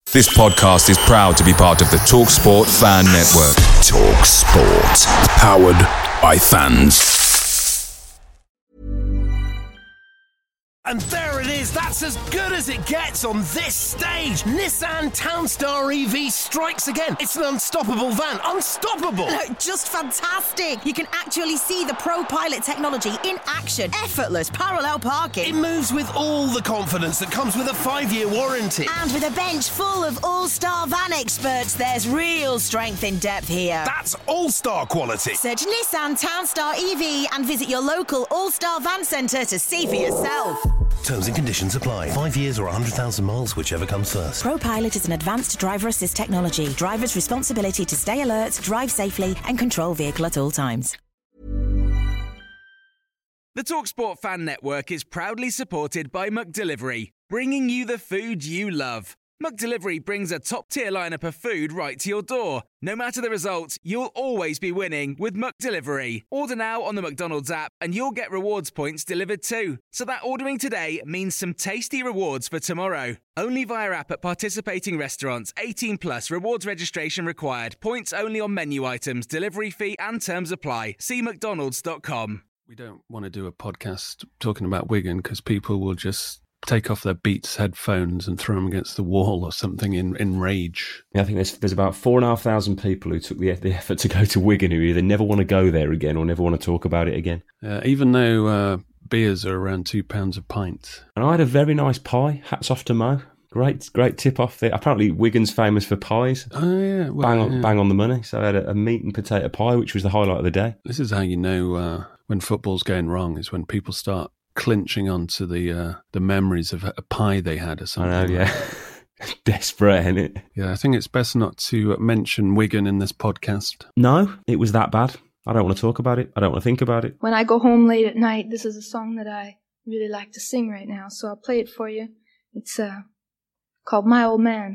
This podcast is proud to be part of the TalkSport Fan Network. TalkSport. Powered by fans. And there it is, that's as good as it gets on this stage. Nissan Townstar EV strikes again. It's an unstoppable van, unstoppable. Just fantastic. You can actually see the ProPilot technology in action. Effortless parallel parking. It moves with all the confidence that comes with a 5-year warranty. And with a bench full of all-star van experts, there's real strength in depth here. That's all-star quality. Search Nissan Townstar EV and visit your local all-star van centre to see for yourself. Terms and conditions apply. 5 years or 100,000 miles, whichever comes first. ProPilot is an advanced driver assist technology. Driver's responsibility to stay alert, drive safely, and control vehicle at all times. The TalkSport Fan Network is proudly supported by McDelivery, bringing you the food you love. McDelivery brings a top-tier lineup of food right to your door. No matter the result, you'll always be winning with McDelivery. Order now on the McDonald's app and you'll get rewards points delivered too. So that ordering today means some tasty rewards for tomorrow. Only via app at participating restaurants. 18 plus. Rewards registration required. Points only on menu items. Delivery fee and terms apply. See mcdonalds.com. We don't want to do a podcast talking about Wigan because people will just take off their Beats headphones and throw them against the wall or something in rage. Yeah, I think there's about 4,500 people who took the effort to go to Wigan who either never want to go there again or never want to talk about it again. Even though beers are around £2 a pint. And I had a very nice pie. Hats off to Mo. Great tip off there. Apparently Wigan's famous for pies. Oh, yeah. Well, bang on the money. So I had a meat and potato pie, which was the highlight of the day. This is how you know when football's going wrong, is when people start clinching onto the memories of a pie they had or something. I know, yeah. Desperate, isn't it? Yeah, I think it's best not to mention Wigan in this podcast. No, it was that bad. I don't want to talk about it. I don't want to think about it. When I go home late at night, this is a song that I really like to sing right now, so I'll play it for you. It's called My Old Man.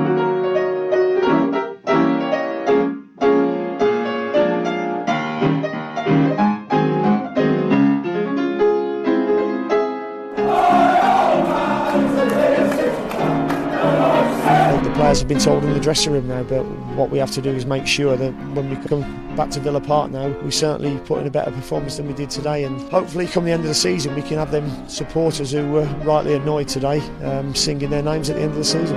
Players have been told in the dressing room now, but what we have to do is make sure that when we come back to Villa Park now, we certainly put in a better performance than we did today, and hopefully come the end of the season we can have them supporters who were rightly annoyed today singing their names at the end of the season.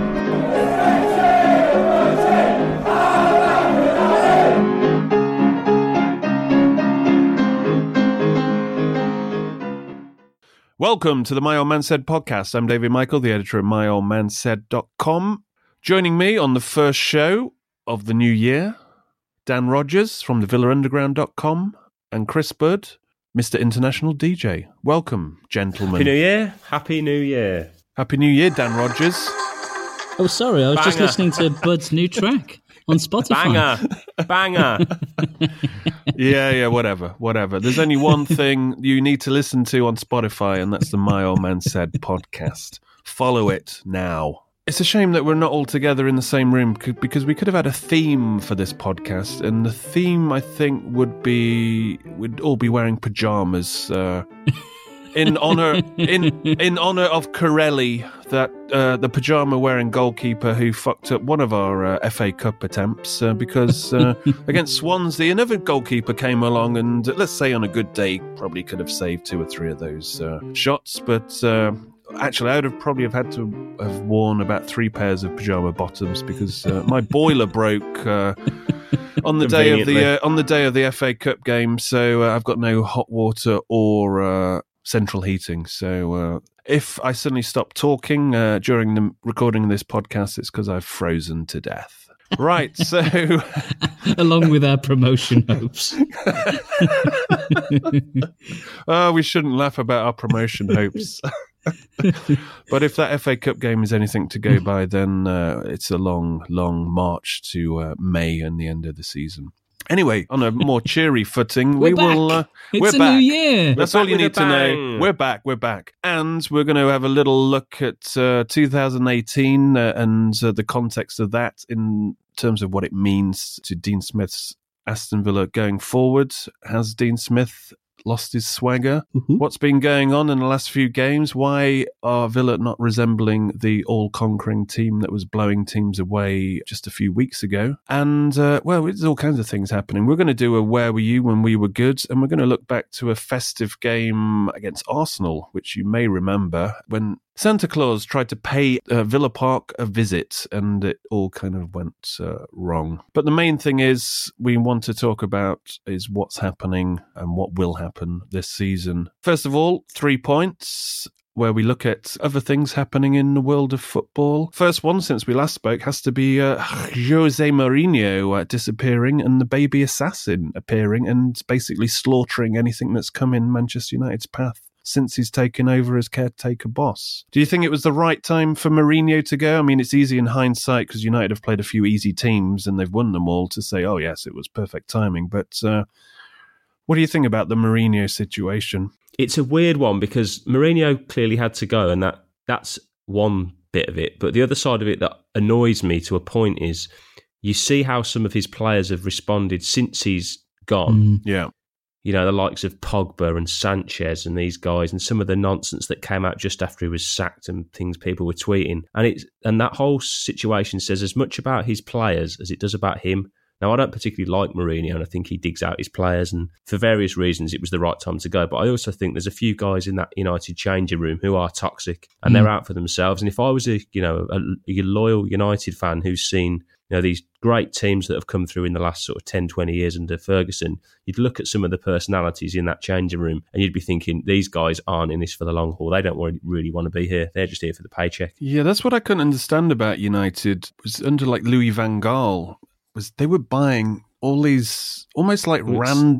Welcome to the My Old Man Said podcast. I'm David Michael, the editor of myoldmansaid.com. Joining me on the first show of the new year, Dan Rogers from the villaunderground.com and Chris Budd, Mr. International DJ. Welcome, gentlemen. Happy New Year. Happy New Year. Happy New Year, Dan Rogers. Oh, sorry, I was just listening to Bud's new track on Spotify. Banger. Yeah, whatever. There's only one thing you need to listen to on Spotify, and that's the My Old Man Said podcast. Follow it now. It's a shame that we're not all together in the same room because we could have had a theme for this podcast, and the theme, I think, would be we'd all be wearing pajamas in honor of Corelli, that the pajama wearing goalkeeper who fucked up one of our FA Cup attempts because against Swansea, another goalkeeper came along and, let's say on a good day, probably could have saved 2 or 3 of those shots, but. Actually, I would have probably had to have worn about 3 pairs of pajama bottoms because my boiler broke on the day of the FA Cup game. So I've got no hot water or central heating. So if I suddenly stop talking during the recording of this podcast, it's because I've frozen to death. Right, so along with our promotion hopes. We shouldn't laugh about our promotion hopes. But if that FA Cup game is anything to go by, then it's a long march to May and the end of the season. Anyway, on a more cheery footing, we're back. It's a new year. That's all you need to know. We're back. And we're going to have a little look at 2018 and the context of that in terms of what it means to Dean Smith's Aston Villa going forward. Has Dean Smith lost his swagger. Mm-hmm. What's been going on in the last few games? Why are Villa not resembling the all-conquering team that was blowing teams away just a few weeks ago? And, there's all kinds of things happening. We're going to do a Where Were You When We Were Good? And we're going to look back to a festive game against Arsenal, which you may remember, when Santa Claus tried to pay Villa Park a visit, and it all kind of went wrong. But the main thing is we want to talk about is what's happening and what will happen this season. First of all, 3 points, where we look at other things happening in the world of football. First one since we last spoke has to be Jose Mourinho disappearing and the baby assassin appearing and basically slaughtering anything that's come in Manchester United's path since he's taken over as caretaker boss. Do you think it was the right time for Mourinho to go? I mean, it's easy in hindsight because United have played a few easy teams and they've won them all to say, oh yes, it was perfect timing. But what do you think about the Mourinho situation? It's a weird one because Mourinho clearly had to go, and that's one bit of it. But the other side of it that annoys me to a point is you see how some of his players have responded since he's gone. Yeah. You know, the likes of Pogba and Sanchez and these guys, and some of the nonsense that came out just after he was sacked and things people were tweeting. And that whole situation says as much about his players as it does about him. Now, I don't particularly like Mourinho, and I think he digs out his players, and for various reasons, it was the right time to go. But I also think there's a few guys in that United changing room who are toxic, and they're out for themselves. And if I was a loyal United fan who's seen these great teams that have come through in the last sort of 10, 20 years under Ferguson, you'd look at some of the personalities in that changing room and you'd be thinking, these guys aren't in this for the long haul. They don't really want to be here. They're just here for the paycheck. Yeah, that's what I couldn't understand about United. It was under like Louis van Gaal, they were buying all these almost like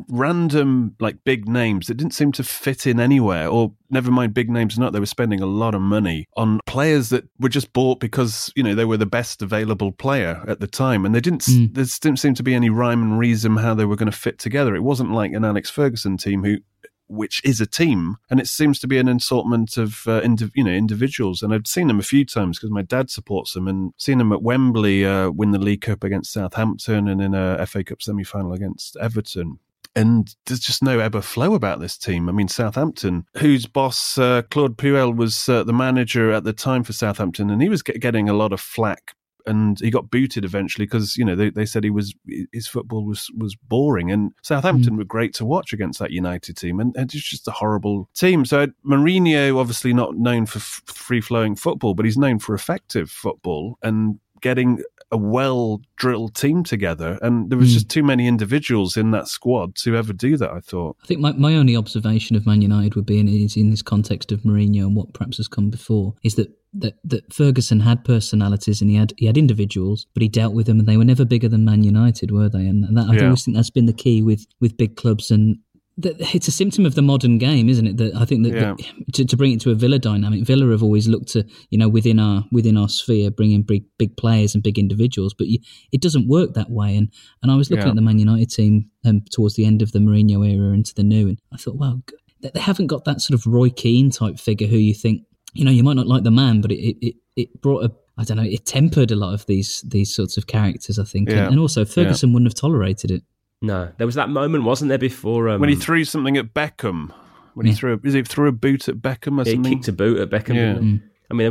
random like big names that didn't seem to fit in anywhere, or never mind big names or not, they were spending a lot of money on players that were just bought because they were the best available player at the time, and there didn't seem to be any rhyme and reason how they were going to fit together. It wasn't like an Alex Ferguson team which is a team, and it seems to be an assortment of individuals. And I've seen them a few times because my dad supports them, and seen them at Wembley win the League Cup against Southampton and in a FA Cup semi-final against Everton. And there's just no ebb or flow about this team. I mean, Southampton, whose boss, Claude Puel, was the manager at the time for Southampton, and he was getting a lot of flack. And he got booted eventually because, they said his football was boring. And Southampton were great to watch against that United team. And it's just a horrible team. So Mourinho, obviously not known for free-flowing football, but he's known for effective football and getting a well-drilled team together. And there was just too many individuals in that squad to ever do that, I thought. I think my only observation of Man United would be in this context of Mourinho and what perhaps has come before, is that Ferguson had personalities and he had individuals, but he dealt with them and they were never bigger than Man United, were they? And that, I always think that's been the key with big clubs, and it's a symptom of the modern game, isn't it? That I think that to bring it to a Villa dynamic, Villa have always looked to within our sphere bring in big players and big individuals, but it doesn't work that way. And I was looking at the Man United team towards the end of the Mourinho era into the new, and I thought, wow, they haven't got that sort of Roy Keane type figure who you think, you might not like the man, but it brought it tempered a lot of these sorts of characters, I think. Yeah. And also Ferguson wouldn't have tolerated it. No, there was that moment, wasn't there, before... when he threw something at Beckham. He threw a boot at Beckham or something? He kicked a boot at Beckham. Yeah. I mean,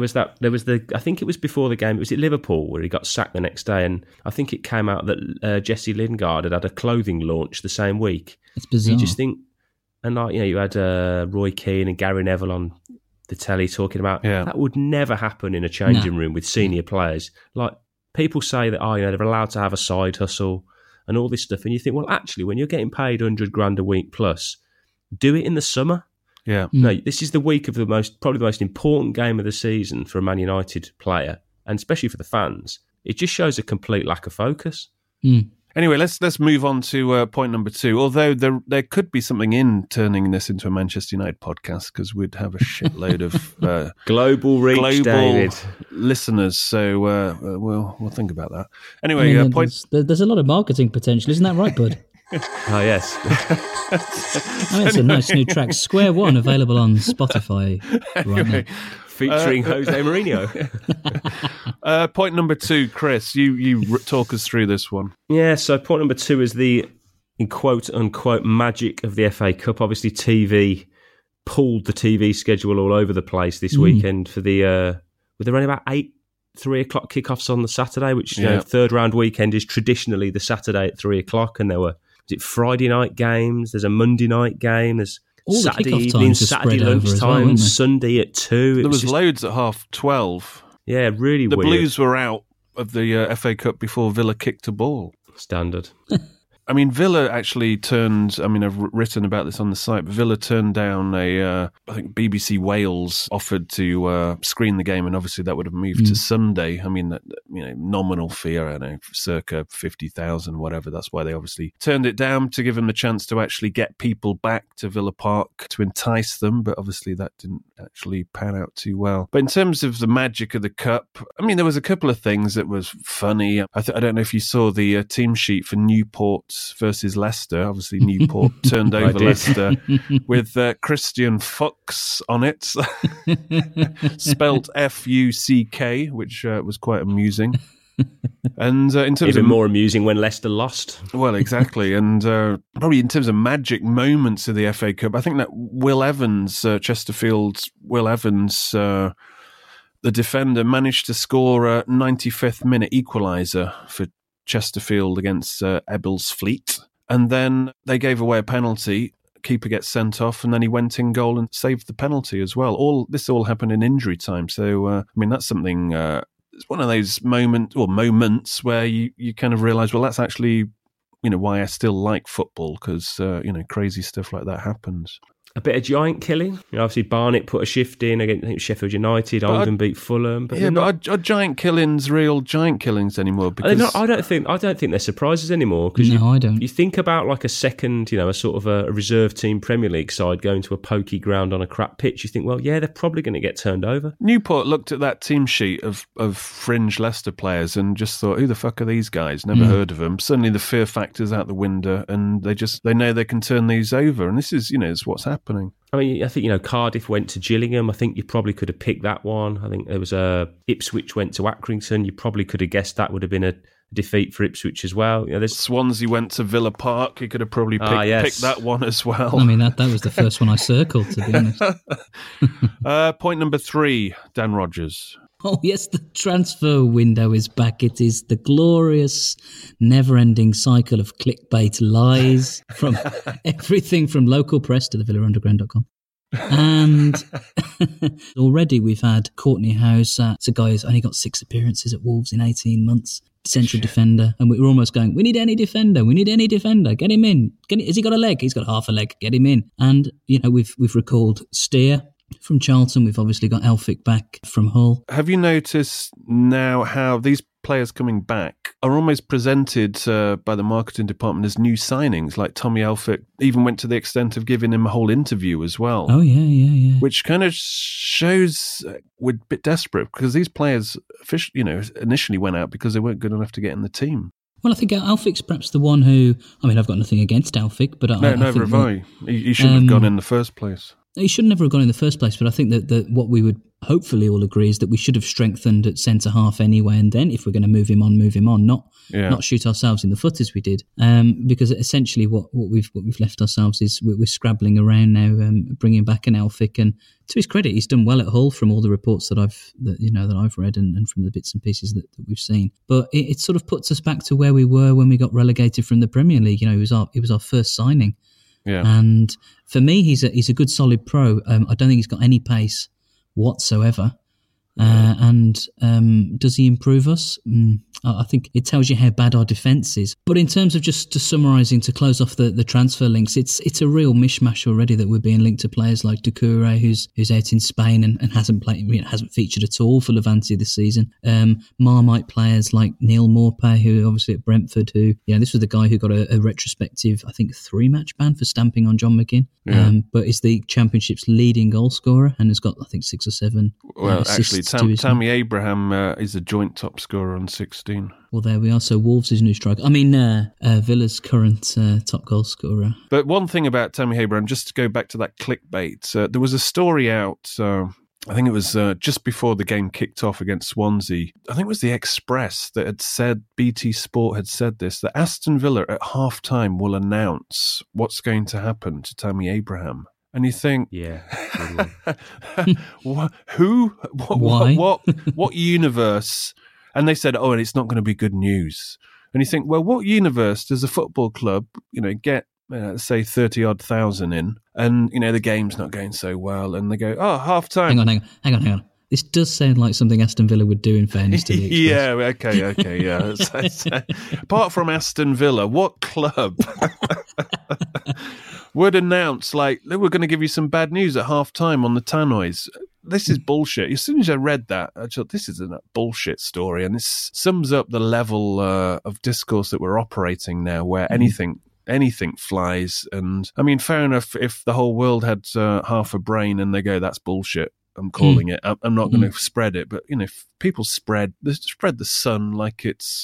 I think it was before the game, was it Liverpool, where he got sacked the next day, and I think it came out that Jesse Lingard had a clothing launch the same week. It's bizarre. You just think... And you had Roy Keane and Gary Neville on the telly talking about that would never happen in a changing room with senior players. Like, people say that they're allowed to have a side hustle and all this stuff, and you think, well, actually, when you're getting paid $100,000 a week plus, do it in the summer. Yeah. No, this is the week of probably the most important game of the season for a Man United player, and especially for the fans. It just shows a complete lack of focus. Anyway, let's move on to point number 2. Although there could be something in turning this into a Manchester United podcast, because we'd have a shitload of global reach, David, listeners. So we'll think about that. Anyway, there's a lot of marketing potential, isn't that right, bud? Oh yes. It's a nice new track, Square One, available on Spotify right now. Featuring Jose Mourinho. Point number 2, Chris, you talk us through this one. Yeah, so point number 2 is the in quote-unquote magic of the FA Cup. Obviously, TV pulled the TV schedule all over the place this weekend for the... were there only about 8 3:00 kickoffs on the Saturday, which third round weekend is traditionally the Saturday at 3:00, and there were Friday night games, there's a Monday night game, there's all Saturday the evening, Saturday lunchtime, well, Sunday at 2:00. There was loads at 12:30. Yeah, really the weird. The Blues were out of the FA Cup before Villa kicked a ball. Standard. I mean, Villa actually turned, I mean, I've written about this on the site, but Villa turned down I think BBC Wales offered to screen the game, and obviously that would have moved to Sunday. I mean, nominal fee, I don't know, circa 50,000, whatever. That's why they obviously turned it down, to give them the chance to actually get people back to Villa Park to entice them, but obviously that didn't actually pan out too well. But in terms of the magic of the Cup, I mean, there was a couple of things that was funny. I don't know if you saw the team sheet for Newport versus Leicester. Obviously, Newport turned over Leicester with Christian Fuchs on it, spelt Fuck, which was quite amusing. And in terms even more amusing when Leicester lost. Well, exactly. And probably in terms of magic moments of the FA Cup, I think that Will Evans, Chesterfield's Will Evans, the defender, managed to score a 95th minute equaliser for Chesterfield against Ebbsfleet, and then they gave away a penalty. Keeper gets sent off, and then he went in goal and saved the penalty as well. This all happened in injury time. So I mean, that's something. It's one of those moments where you kind of realise, well, that's actually why I still like football, because crazy stuff like that happens. A bit of giant killing. Obviously, Barnet put a shift in against Sheffield United. Oldham beat Fulham. But but are giant killings real giant killings anymore? Because I don't think they're surprises anymore. I don't. You think about like a second, a sort of a reserve team Premier League side going to a pokey ground on a crap pitch. You think, well, yeah, they're probably going to get turned over. Newport looked at that team sheet of fringe Leicester players and just thought, who the fuck are these guys? Never heard of them. Suddenly the fear factor's out the window, and they know they can turn these over. And this is is what's happening. I mean, I think, Cardiff went to Gillingham. I think you probably could have picked that one. I think there was Ipswich went to Accrington. You probably could have guessed that would have been a defeat for Ipswich as well. Swansea went to Villa Park. You could have probably picked that one as well. I mean, that was the first one I circled, to be honest. Point number 3, Dan Rogers. Oh, yes, the transfer window is back. It is the glorious, never-ending cycle of clickbait lies from everything from local press to the villaunderground.com. And already we've had Courtney House. It's a guy who's only got 6 appearances at Wolves in 18 months. Central defender. And we're almost going, we need any defender. Get him in. Has he got a leg? He's got half a leg. Get him in. And, we've recalled Steer from Charlton. We've obviously got Elphick back from Hull. Have you noticed now how these players coming back are almost presented by the marketing department as new signings? Like Tommy Elphick even went to the extent of giving him a whole interview as well. Oh, yeah. Which kind of shows we're a bit desperate, because these players initially went out because they weren't good enough to get in the team. Well, I think Elphick's perhaps the one who... I mean, I've got nothing against Elphick, but never have I. He shouldn't have gone in the first place. He should never have gone in the first place, but I think that what we would hopefully all agree is that we should have strengthened at centre-half anyway, and then if we're going to move him on, not shoot ourselves in the foot as we did. Because essentially what we've left ourselves is we're scrabbling around now, bringing back an Elphick, and to his credit, he's done well at Hull from all the reports that I've read and from the bits and pieces that we've seen. But it sort of puts us back to where we were when we got relegated from the Premier League. It was our first signing. Yeah. And for me, he's a good solid pro. I don't think he's got any pace whatsoever. And does he improve us? I think it tells you how bad our defence is. But in terms of just summarising, to close off the transfer links, it's a real mishmash already that we're being linked to players like Doucouré, who's out in Spain and hasn't featured at all for Levante this season. Marmite players like Neil Maupay, who obviously at Brentford, who this was the guy who got a retrospective, I think, 3-match ban for stamping on John McGinn. Yeah. But is the Championship's leading goal scorer and has got, I think, 6 or 7 assists. Tammy Abraham is a joint top scorer on 16. Well, there we are. So Wolves is new striker. I mean, Villa's current top goal scorer. But one thing about Tammy Abraham, just to go back to that clickbait, there was a story out I think it was just before the game kicked off against Swansea. I think it was the Express that had said, BT Sport had said this, that Aston Villa at half-time will announce what's going to happen to Tammy Abraham. And you think, who? Why? What universe? And they said, and it's not going to be good news. And you think, well, what universe does a football club, get, say 30,000 in, and the game's not going so well, and they go, half time. Hang on. This does sound like something Aston Villa would do, in fairness to the Express. Okay, yeah. So, apart from Aston Villa, what club would announce, like, we're going to give you some bad news at half-time on the tannoys? This is bullshit. As soon as I read that, I thought, this is a bullshit story, and this sums up the level of discourse that we're operating now, where anything flies. And, I mean, fair enough, if the whole world had half a brain and they go, that's bullshit, I'm calling it. I'm not going to spread it, but if people spread the sun like it's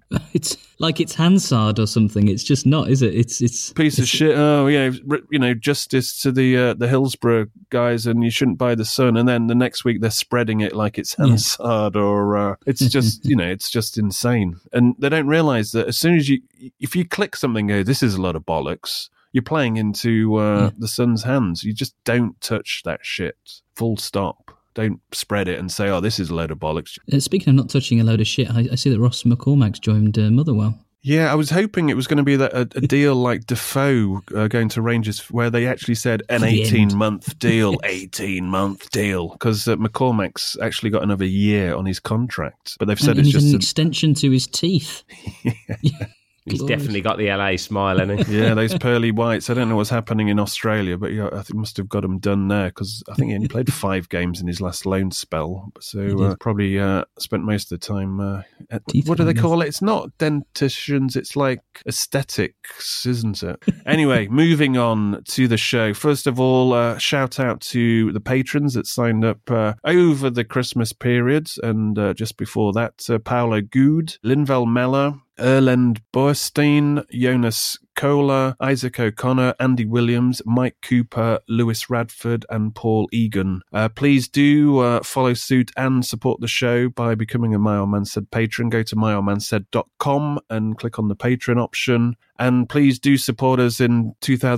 like it's Hansard or something. It's just not, is it? It's piece of shit. Oh yeah, justice to the Hillsborough guys, and you shouldn't buy the Sun. And then the next week they're spreading it like it's Hansard, or it's just it's just insane. And they don't realise that as soon as if you click something, go, this is a lot of bollocks, you're playing into the Sun's hands. You just don't touch that shit. Full stop. Don't spread it and say, this is a load of bollocks. Speaking of not touching a load of shit, I see that Ross McCormack's joined Motherwell. Yeah, I was hoping it was going to be a deal like Defoe going to Rangers, where they actually said an 18-month deal, 18-month deal, because McCormack's actually got another year on his contract. But they've said it's just an extension to his teeth. Yeah. He's definitely got the LA smile, hasn't he? Yeah, those pearly whites. I don't know what's happening in Australia, but I think must have got him done there, because I think he only played 5 games in his last loan spell. So probably spent most of the time what do they call it? It's not dentitions, it's like aesthetics, isn't it? Anyway, moving on to the show. First of all, shout out to the patrons that signed up over the Christmas period, and just before that, Paolo Good, Linval Meller, Erlend Borstein, Jonas Kohler, Isaac O'Connor, Andy Williams, Mike Cooper, Lewis Radford, and Paul Egan. Please do follow suit and support the show by becoming a My Old Man Said patron. Go to myoldmansaid.com and click on the patron option. And please do support us in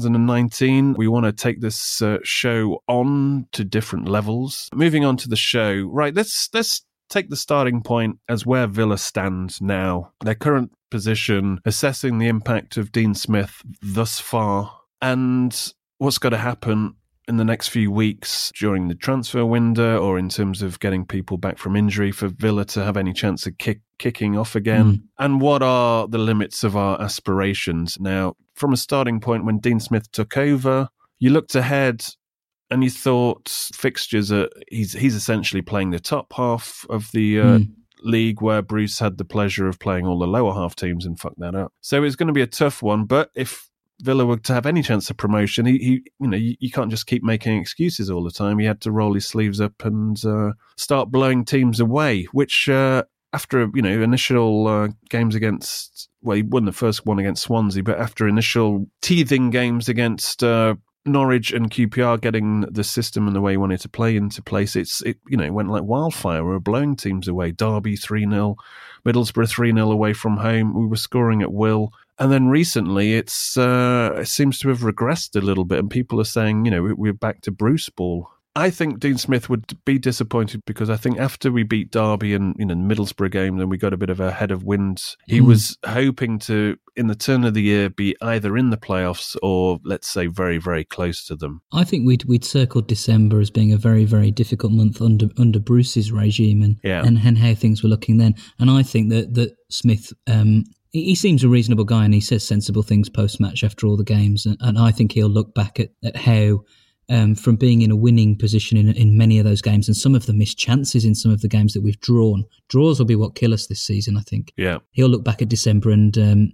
2019. We want to take this show on to different levels. Moving on to the show. Right, let's take the starting point as where Villa stands now. Their current position, assessing the impact of Dean Smith thus far, and what's got to happen in the next few weeks during the transfer window, or in terms of getting people back from injury for Villa to have any chance of kicking off again. And what are the limits of our aspirations? Now, from a starting point when Dean Smith took over, you looked ahead and you thought fixtures he's essentially playing the top half of the league, where Bruce had the pleasure of playing all the lower half teams and fucked that up. So it's going to be a tough one. But if Villa were to have any chance of promotion, you can't just keep making excuses all the time. He had to roll his sleeves up and start blowing teams away, which after initial games against, he won the first one against Swansea, but after initial teething games against Norwich and QPR, getting the system and the way he wanted to play into place, it went like wildfire. We were blowing teams away. Derby 3-0, Middlesbrough 3-0 away from home. We were scoring at will. And then recently, it seems to have regressed a little bit, and people are saying, we're back to Bruce ball. I think Dean Smith would be disappointed, because I think after we beat Derby and the Middlesbrough game, then we got a bit of a head of wind. He was hoping to, in the turn of the year, be either in the playoffs or, let's say, very, very close to them. I think we'd circled December as being a very, very difficult month under Bruce's regime and how things were looking then. And I think that Smith, he seems a reasonable guy, and he says sensible things post-match after all the games. And I think he'll look back at how, from being in a winning position in many of those games, and some of the missed chances in some of the games that we've drawn. Draws will be what kill us this season, I think. Yeah. He'll look back at December and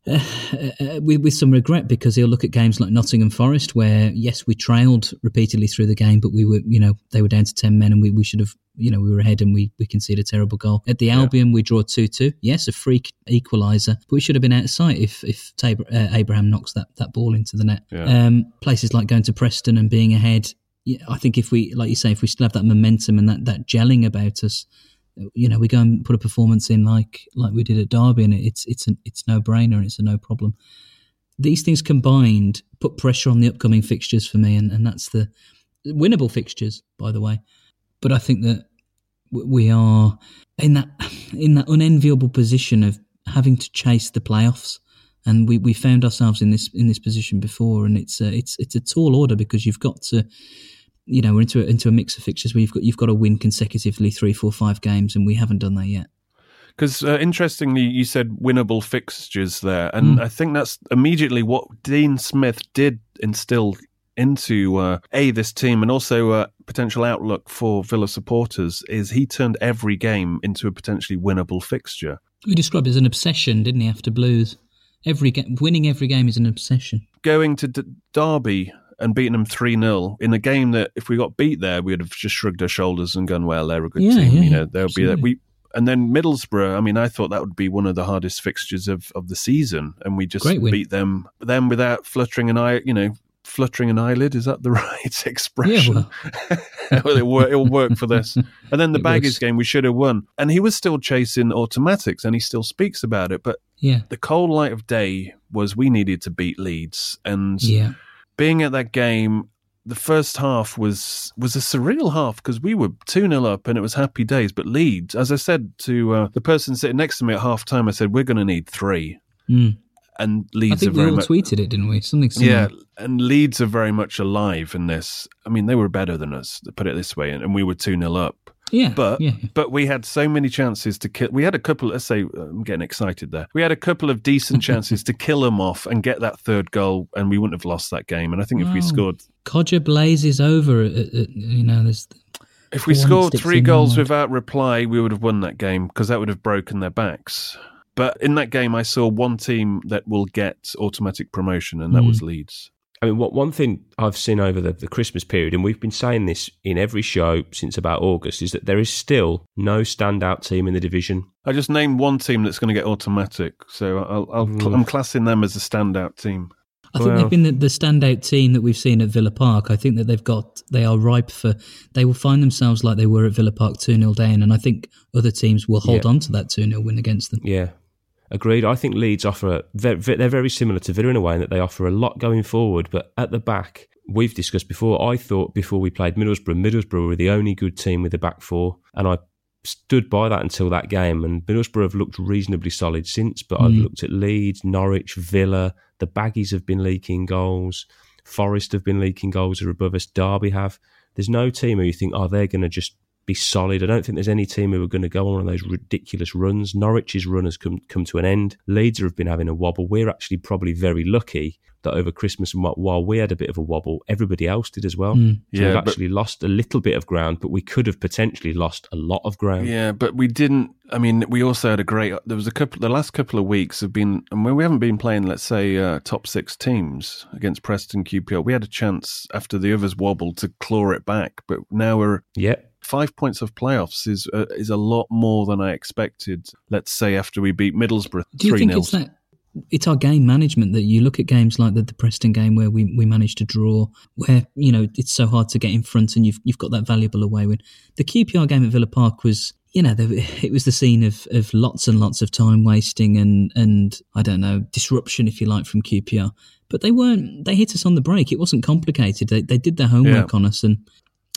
with some regret, because he'll look at games like Nottingham Forest, where, yes, we trailed repeatedly through the game, but we were, they were down to 10 men, and we should have, we were ahead and we conceded a terrible goal. At the Albion, we draw 2-2. Yes, a freak equaliser, but we should have been out of sight if Abraham knocks that ball into the net. Yeah. Places like going to Preston and being ahead I think if we, like you say, if we still have that momentum and that gelling about us, we go and put a performance in like we did at Derby, and it's no brainer. It's a no problem. These things combined put pressure on the upcoming fixtures for me, and that's the winnable fixtures, by the way. But I think that we are in that unenviable position of having to chase the playoffs, and we found ourselves in this position before, and it's a tall order because you've got to, we're into a mix of fixtures where you've got to win consecutively 3, 4, 5 games, and we haven't done that yet. Because interestingly, you said winnable fixtures there, and I think that's immediately what Dean Smith did instill into this team, and also a potential outlook for Villa supporters, is he turned every game into a potentially winnable fixture. He described it as an obsession, didn't he, after Blues? Winning every game is an obsession. Going to Derby and beating them 3-0 in a game that if we got beat there, we would have just shrugged our shoulders and gone, well, they're a good team. They'll be there. And then Middlesbrough, I thought that would be one of the hardest fixtures of the season, and we just beat them without fluttering an eyelid. Is that the right expression? Yeah, well. It'll work for this. And then the Baggies game, we should have won. And he was still chasing automatics, and he still speaks about it. But the cold light of day was we needed to beat Leeds. And being at that game, the first half was a surreal half because we were 2-0 up and it was happy days. But Leeds, as I said to the person sitting next to me at half time, I said, we're going to need 3. And Leeds I think we all tweeted it, didn't we? Something similar. Yeah, and Leeds are very much alive in this. They were better than us, to put it this way, and we were 2-0 up. Yeah, but we had so many chances to kill. We had a couple. Let's say I'm getting excited there. We had a couple of decent chances to kill them off and get that third goal, and we wouldn't have lost that game. And I think if we scored, Codger blazes over. There's. If we scored 3 goals without reply, we would have won that game because that would have broken their backs. But in that game, I saw one team that will get automatic promotion, and that was Leeds. One thing I've seen over the Christmas period, and we've been saying this in every show since about August, is that there is still no standout team in the division. I just named one team that's going to get automatic, so I'm classing them as a standout team. I think they've been the standout team that we've seen at Villa Park. I think that they are ripe for, they will find themselves like they were at Villa Park 2-0 down, and I think other teams will hold on to that 2-0 win against them. Yeah. Agreed. I think Leeds they're very similar to Villa in a way in that they offer a lot going forward, but at the back, we've discussed before, I thought before we played Middlesbrough were the only good team with the back 4, and I stood by that until that game, and Middlesbrough have looked reasonably solid since, but I've looked at Leeds, Norwich, Villa, the Baggies have been leaking goals, Forest have been leaking goals, are above us, Derby have. There's no team who you think, they're going to just be solid. I don't think there's any team who are going to go on one of those ridiculous runs. Norwich's run has come to an end. Leeds have been having a wobble. We're actually probably very lucky that over Christmas, while we had a bit of a wobble, everybody else did as well. So we've actually lost a little bit of ground, but we could have potentially lost a lot of ground. Yeah, but we didn't. We also had the last couple of weeks have been, and when we haven't been playing, let's say, top 6 teams against Preston, QPR, we had a chance after the others wobbled to claw it back, but now we're... 5 points of playoffs is a lot more than I expected, let's say, after we beat Middlesbrough 3-0. Do you think it's our game management that you look at games like the Preston game where we managed to draw, where, it's so hard to get in front and you've got that valuable away win. The QPR game at Villa Park was, it was the scene of lots and lots of time wasting and I don't know, disruption, if you like, from QPR. But they hit us on the break. It wasn't complicated. They did their homework on us, and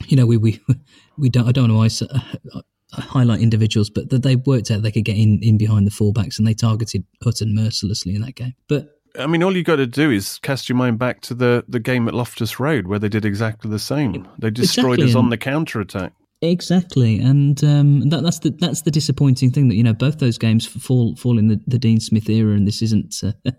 we don't. I don't want to highlight individuals, but they worked out they could get in behind the fullbacks, and they targeted Hutton mercilessly in that game. But all you got to do is cast your mind back to the game at Loftus Road where they did exactly the same. They destroyed us on the counter attack. Exactly, and that's the disappointing thing that both those games fall in the Dean Smith era, and this isn't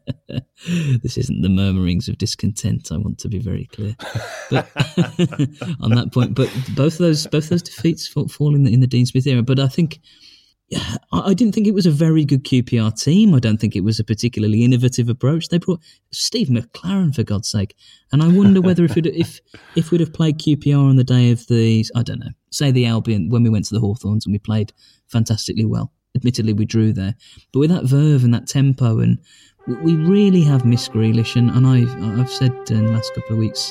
the murmurings of discontent. I want to be very clear, but on that point. But both those defeats fall in the Dean Smith era. But I think I didn't think it was a very good QPR team. I don't think it was a particularly innovative approach. They brought Steve McLaren, for God's sake, and I wonder whether if we'd have played QPR on the day of the Albion, when we went to the Hawthorns and we played fantastically well. Admittedly, we drew there, but with that verve and that tempo, and We really have missed Grealish, and I've said in the last couple of weeks,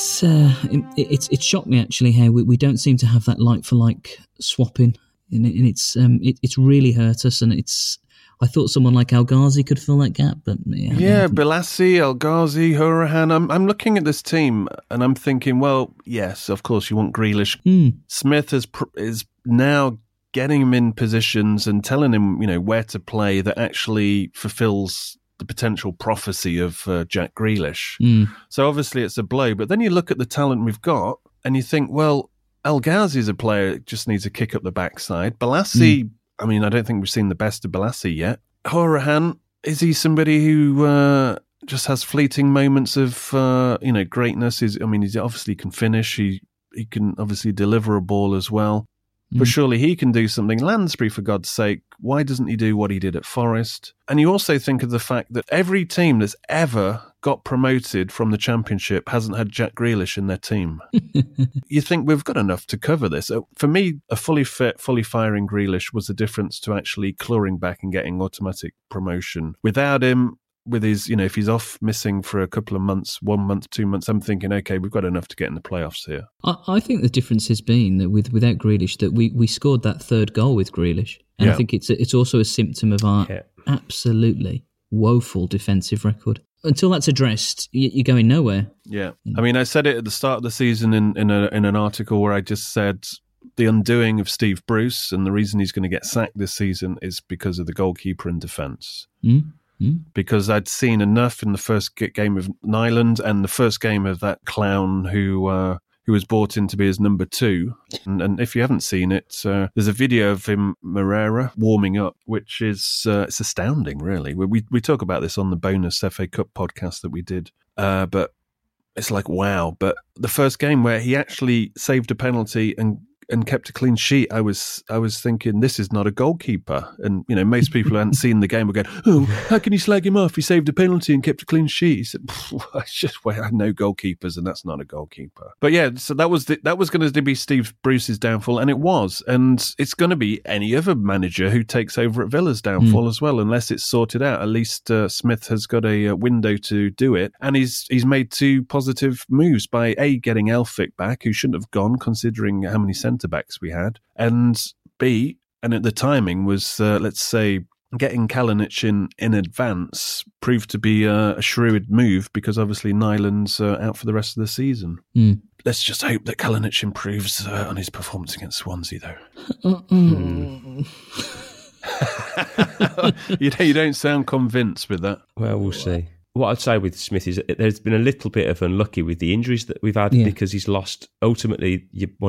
it's shocked me actually how we don't seem to have that like for like swapping, and it's really hurt us. And I thought someone like El Ghazi could fill that gap, but Balassi, El Ghazi, Hourihane. I'm looking at this team and I'm thinking, well, yes, of course you want Grealish. Smith is now getting him in positions and telling him, where to play that actually fulfills the potential prophecy of Jack Grealish. So obviously it's a blow, but then you look at the talent we've got and you think, well, El Ghazi is a player that just needs a kick up the backside. Balassi, I don't think we've seen the best of Balassi yet. Hourihane, is he somebody who just has fleeting moments of greatness? He obviously can finish. He can obviously deliver a ball as well. But surely he can do something. Lansbury, for God's sake, why doesn't he do what he did at Forest? And you also think of the fact that every team that's ever got promoted from the Championship hasn't had Jack Grealish in their team. You think we've got enough to cover this. For me, a fully fit, fully firing Grealish was the difference to actually clawing back and getting automatic promotion. Without him, with his, if he's off missing for a couple of months, 1 month, 2 months, I'm thinking, okay, we've got enough to get in the playoffs here. I think the difference has been that without Grealish, that we scored that third goal with Grealish. And I think it's also a symptom of our absolutely woeful defensive record. Until that's addressed, you're going nowhere. Yeah. I said it at the start of the season in an article where I just said the undoing of Steve Bruce, and the reason he's going to get sacked this season is because of the goalkeeper and defence. Because I'd seen enough in the first game of Nyland and the first game of that clown who was brought in to be his number 2. And if you haven't seen it, there's a video of him, Moreira, warming up, which is it's astounding, really. We talk about this on the bonus FA Cup podcast that we did, but it's like, wow. But the first game where he actually saved a penalty and kept a clean sheet, I was thinking, this is not a goalkeeper. And, most people who hadn't seen the game were going, oh, how can you slag him off? He saved a penalty and kept a clean sheet. He said, it's just, I know goalkeepers, and that's not a goalkeeper. But yeah, so that was going to be Steve Bruce's downfall, and it was. And it's going to be any other manager who takes over at Villa's downfall as well, unless it's sorted out. At least Smith has got a window to do it. And he's made 2 positive moves by A, getting Elphick back, who shouldn't have gone, considering how many centre-backs we had, and B, and the timing was, let's say, getting Kalinic in advance proved to be a shrewd move, because obviously Nyland's out for the rest of the season. Let's just hope that Kalinic improves on his performance against Swansea, though. You don't sound convinced with that. Well, we'll see. What I'd say with Smith is that there's been a little bit of unlucky with the injuries that we've had, because he's lost ultimately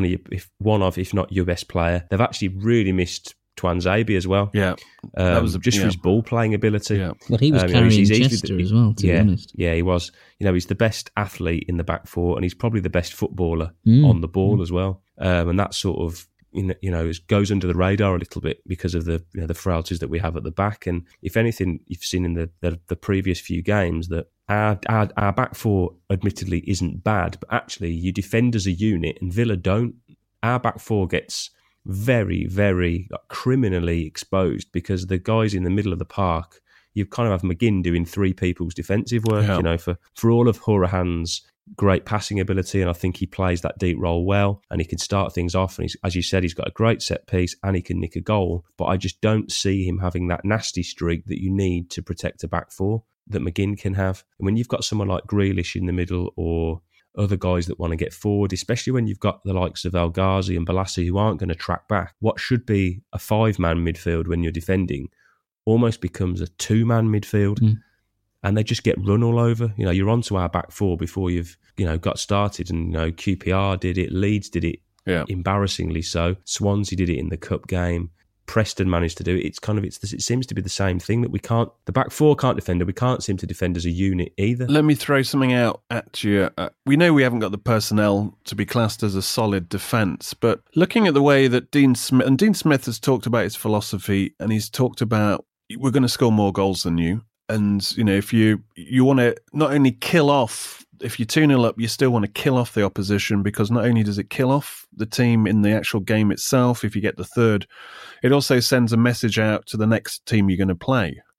one of, if not your best player. They've actually really missed Tuanzebe as well. Yeah, that was just for his ball playing ability. Yeah. Well, he was carrying Chester as well, to be honest. Yeah, he was. He's the best athlete in the back four, and he's probably the best footballer on the ball as well. And that sort of it goes under the radar a little bit because of the the frailties that we have at the back. And if anything, you've seen in the previous few games that our back four admittedly isn't bad, but actually you defend as a unit, and Villa don't. Our back four gets very, very criminally exposed because the guys in the middle of the park, you kind of have McGinn doing 3 people's defensive work. For all of Hourihane's great passing ability, and I think he plays that deep role well, and he can start things off, and as you said, he's got a great set piece and he can nick a goal, but I just don't see him having that nasty streak that you need to protect a back four that McGinn can have. And when you've got someone like Grealish in the middle, or other guys that want to get forward, especially when you've got the likes of El Ghazi and Balassi who aren't going to track back, what should be a 5-man midfield when you're defending almost becomes a 2-man midfield. And they just get run all over. You're onto our back four before you've, got started. And, QPR did it. Leeds did it embarrassingly so. Swansea did it in the cup game. Preston managed to do it. It seems to be the same thing, that the back four can't defend, and we can't seem to defend as a unit either. Let me throw something out at you. We know we haven't got the personnel to be classed as a solid defence, but looking at the way that Dean Smith has talked about his philosophy, and he's talked about, we're going to score more goals than you. And, if you want to not only kill off, if you're 2-0 up, you still want to kill off the opposition, because not only does it kill off the team in the actual game itself, if you get the third, it also sends a message out to the next team you're going to play.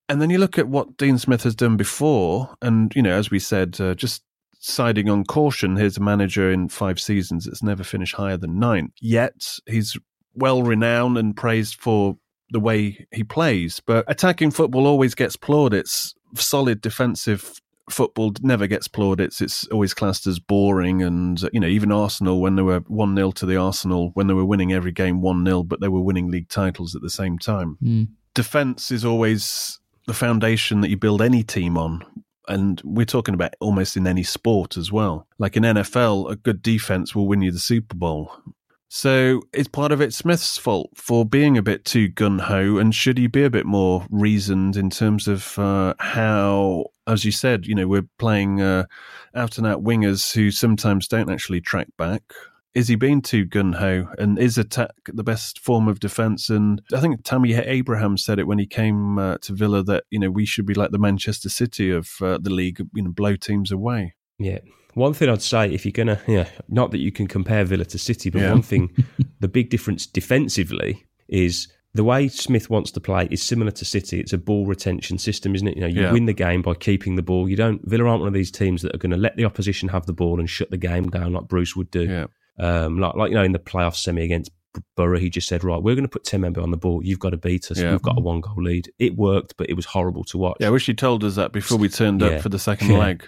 And then you look at what Dean Smith has done before, and, you know, as we said, just siding on caution, here's a manager in 5 seasons that's never finished higher than 9th. Yet he's well-renowned and praised for the way he plays. But attacking football always gets plaudits. Solid defensive football never gets plaudits. It's always classed as boring. And, you know, even Arsenal, when they were 1-0 to the Arsenal, when they were winning every game 1-0, but they were winning league titles at the same time. Defence is always the foundation that you build any team on. And we're talking about almost in any sport as well. Like in NFL, a good defense will win you the Super Bowl. So is part of it Smith's fault for being a bit too gung-ho? And should he be a bit more reasoned in terms of how, as you said, you know, we're playing out-and-out wingers who sometimes don't actually track back? Is he being too gung-ho? And is attack the best form of defence? And I think Tammy Abraham said it when he came to Villa that, you know, we should be like the Manchester City of the league, you know, blow teams away. Yeah. One thing I'd say, if you're going to, not that you can compare Villa to City, but one thing, the big difference defensively is the way Smith wants to play is similar to City. It's a ball retention system, isn't it? You know, you win the game by keeping the ball. Villa aren't one of these teams that are going to let the opposition have the ball and shut the game down like Bruce would do. Yeah. Like you know, in the playoff semi against Borough, he just said, right, we're going to put 10 men on the ball. You've got to beat us. We've got a 1-goal lead. It worked, but it was horrible to watch. Yeah, I wish he told us that before we turned up for the second leg.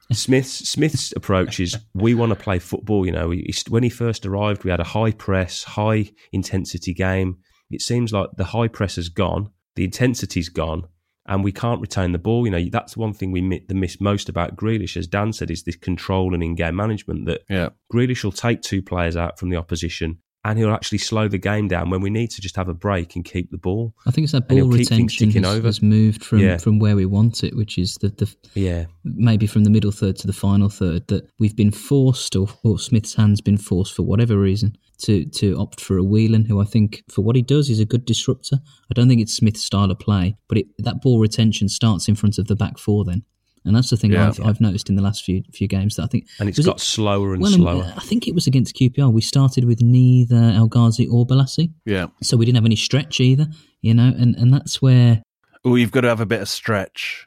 Smith's approach is we want to play football. You know, when he first arrived, we had a high press, high intensity game. It seems like the high press has gone, the intensity's gone, and we can't retain the ball. You know, that's one thing we miss most about Grealish, as Dan said, is this control and in-game management that Grealish will take 2 players out from the opposition and he'll actually slow the game down when we need to just have a break and keep the ball. I think it's that ball retention has moved from where we want it, which is maybe from the middle third to the final third, that we've been forced, or Smith's hand's been forced for whatever reason, to opt for a Whelan, who I think, for what he does, is a good disruptor. I don't think it's Smith's style of play, but that ball retention starts in front of the back 4 then. And that's the thing I've noticed in the last few games. That I think, and it's got slower and slower. I think it was against QPR. We started with neither El Ghazi or Balassi. Yeah. So we didn't have any stretch either, you know, and that's where... Oh, you've got to have a bit of stretch.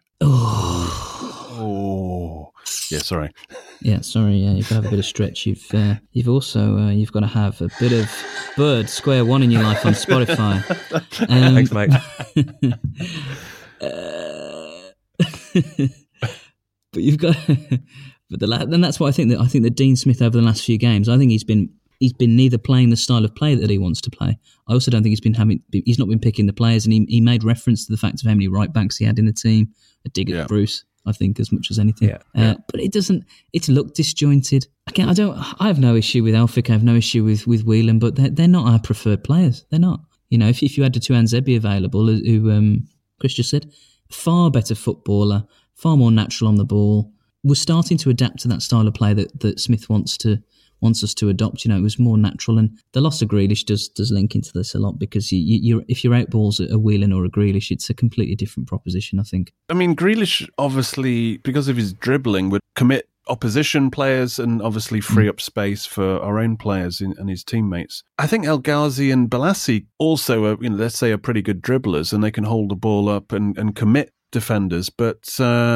Oh. Yeah, sorry. Yeah, sorry. Yeah, you've got to have a bit of stretch. You've also you've got to have a bit of Bird Square One in your life on Spotify. Thanks, mate. But you've got, then that's why I think that Dean Smith over the last few games, I think he's been neither playing the style of play that he wants to play. I also don't think he's not been picking the players, and he made reference to the fact of how many right backs he had in the team. A dig at Bruce, I think, as much as anything. But it's looked disjointed. Again, I have no issue with Elphick, I have no issue with Whelan, but they're not our preferred players. They're not. You know, if you had the Touan Zebi available, who Chris just said, far better footballer, far more natural on the ball. We're starting to adapt to that style of play that Smith wants us to adopt. You know, it was more natural, and the loss of Grealish does link into this a lot, because if you're out balls a Whelan or a Grealish, it's a completely different proposition, I think. I mean, Grealish obviously, because of his dribbling, would commit opposition players and obviously free up space for our own players and his teammates. I think El Ghazi and Balassi also are, let's say, are pretty good dribblers, and they can hold the ball up and commit defenders, but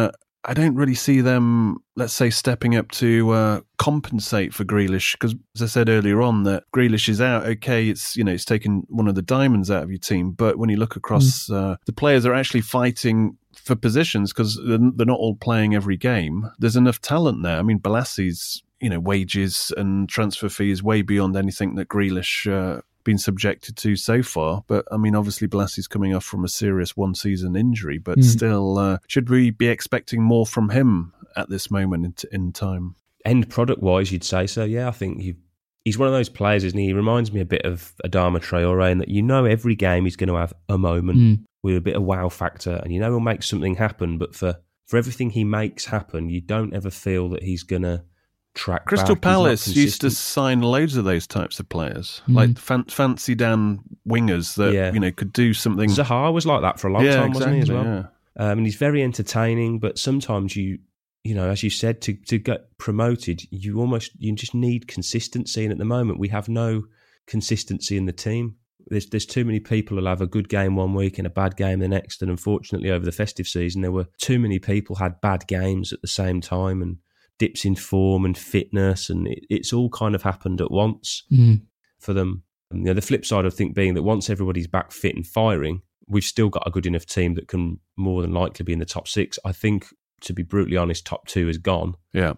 I don't really see them, let's say, stepping up to compensate for Grealish, because as I said earlier on, that Grealish is out. Okay, it's taken one of the diamonds out of your team, but when you look across, the players are actually fighting for positions, because they're not all playing every game. There's enough talent there. I mean, Balassi's wages and transfer fees way beyond anything that Grealish been subjected to so far, but I mean, obviously Balassi's coming off from a serious one-season injury, but still, should we be expecting more from him at this moment in time? End product-wise, you'd say so. Yeah, I think he's one of those players, isn't he? He reminds me a bit of Adama Traore, in that every game he's going to have a moment with a bit of wow factor, and he'll make something happen, but for everything he makes happen, you don't ever feel that he's going to track Crystal back. Palace used to sign loads of those types of players, like fancy Dan wingers that could do something. Zaha was like that for a long time, wasn't he, as well? Yeah. And he's very entertaining, but sometimes you as you said, to get promoted, you just need consistency, and at the moment we have no consistency in the team. There's too many people who'll have a good game one week and a bad game the next. And unfortunately, over the festive season, there were too many people had bad games at the same time and dips in form and fitness, and it's all kind of happened at once for them. And, the flip side, I think, being that once everybody's back fit and firing, we've still got a good enough team that can more than likely be in the top 6. I think, to be brutally honest, top 2 is gone. Yeah.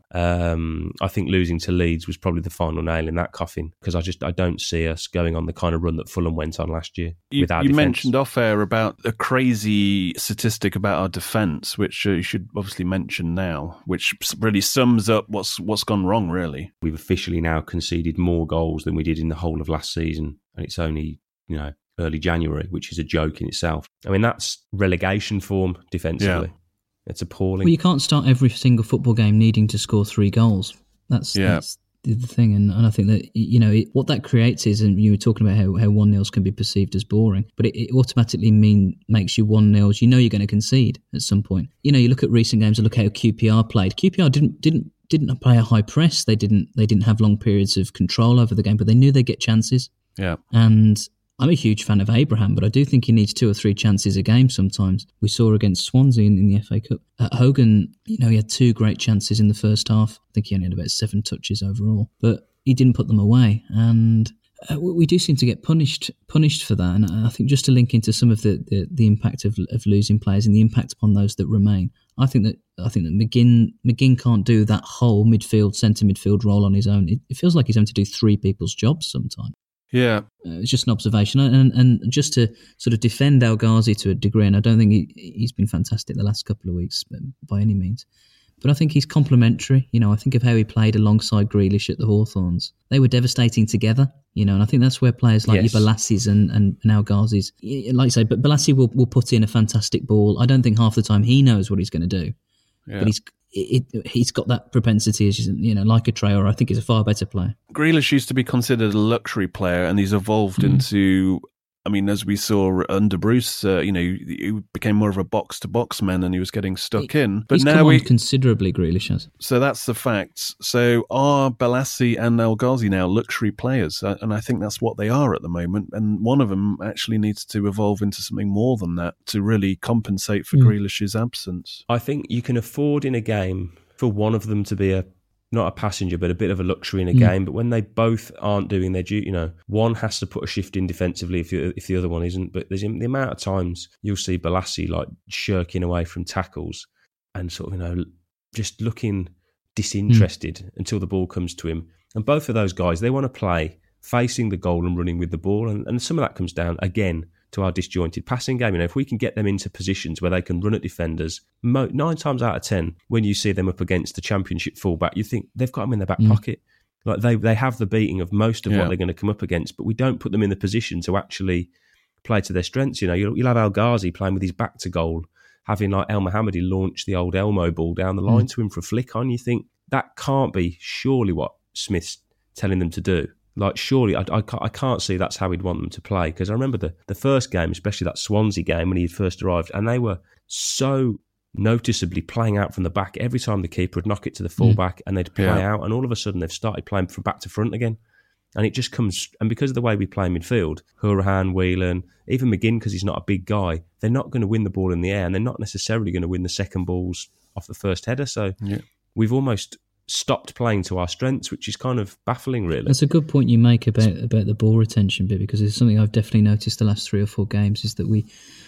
I think losing to Leeds was probably the final nail in that coffin, because I don't see us going on the kind of run that Fulham went on last year. You mentioned off air about a crazy statistic about our defence, which you should obviously mention now, which really sums up what's gone wrong, really. We've officially now conceded more goals than we did in the whole of last season, and it's only, early January, which is a joke in itself. I mean, that's relegation form defensively. Yeah. It's appalling. Well, you can't start every single football game needing to score 3 goals. That's the thing. And I think that, what that creates is, and you were talking about how 1-0s can be perceived as boring, but it automatically makes you 1-0s. You know you're going to concede at some point. You look at recent games and look how QPR played. QPR didn't play a high press. They didn't have long periods of control over the game, but they knew they'd get chances. Yeah. And I'm a huge fan of Abraham, but I do think he needs 2 or 3 chances a game sometimes. We saw against Swansea in the FA Cup. Hogan, he had 2 great chances in the first half. I think he only had about 7 touches overall, but he didn't put them away. And we do seem to get punished for that. And I think just to link into some of the impact of losing players and the impact upon those that remain, I think that McGinn can't do that whole centre midfield role on his own. It feels like he's having to do 3 people's jobs sometimes. Yeah. It's just an observation. And just to sort of defend El Ghazi to a degree, and I don't think he's been fantastic the last couple of weeks by any means, but I think he's complementary. I think of how he played alongside Grealish at the Hawthorns. They were devastating together, and I think that's where players like your Balassis and El Ghazis, like you say, but Balassi will put in a fantastic ball. I don't think half the time he knows what he's going to do, but he's got that propensity, as like a Traore. I think he's a far better player. Grealish used to be considered a luxury player, and he's evolved into, as we saw under Bruce, he became more of a box-to-box man, and he was getting stuck in. But he's now come on considerably, Grealish has. So that's the facts. So are Balassi and El Ghazi now luxury players? And I think that's what they are at the moment. And one of them actually needs to evolve into something more than that to really compensate for Grealish's absence. I think you can afford in a game for one of them to be not a passenger, but a bit of a luxury in a game. But when they both aren't doing their duty, one has to put a shift in defensively if the other one isn't. But there's the amount of times you'll see Balassi like shirking away from tackles and sort of, just looking disinterested until the ball comes to him. And both of those guys, they want to play facing the goal and running with the ball. And some of that comes down, again, to our disjointed passing game. If we can get them into positions where they can run at defenders, 9 times out of 10, when you see them up against the Championship fullback, you think they've got them in their back pocket. Like they have the beating of most of what they're going to come up against, but we don't put them in the position to actually play to their strengths. You'll have El Ghazi playing with his back to goal, having like El Mohammadi launch the old Elmo ball down the line to him for a flick on. You think that can't be surely what Smith's telling them to do. Like, surely, I can't see that's how he'd want them to play. Because I remember the first game, especially that Swansea game when he first arrived, and they were so noticeably playing out from the back. Every time the keeper would knock it to the fullback and they'd play out, and all of a sudden they've started playing from back to front again. And it just comes, and because of the way we play midfield, Hourihane, Whelan, even McGinn, because he's not a big guy, they're not going to win the ball in the air, and they're not necessarily going to win the second balls off the first header. So we've almost stopped playing to our strengths, which is kind of baffling, really. That's a good point you make about the ball retention bit, because it's something I've definitely noticed the last 3 or 4 games is that we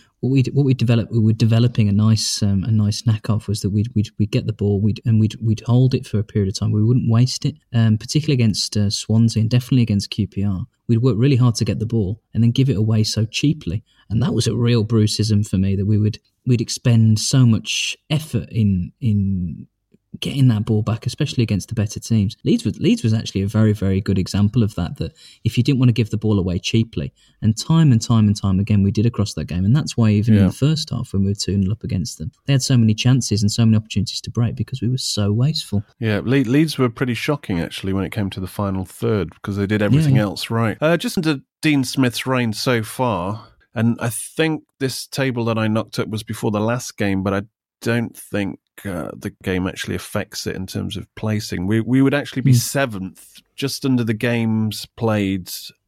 were developing a nice knack of was that we'd get the ball, we'd hold it for a period of time. We wouldn't waste it, particularly against Swansea and definitely against QPR. We'd work really hard to get the ball and then give it away so cheaply, and that was a real Bruceism for me, that we'd expend so much effort in getting that ball back, especially against the better teams. Leeds was actually a very, very good example of that if you didn't want to give the ball away cheaply, and time again we did across that game. And that's why even in the first half, when we were 2-0 up against them, they had so many chances and so many opportunities to break because we were so wasteful. Yeah, Leeds were pretty shocking actually when it came to the final third, because they did everything else right. Just under Dean Smith's reign so far, and I think this table that I knocked up was before the last game, but I don't think the game actually affects it in terms of placing. We would actually be 7th, just under the games played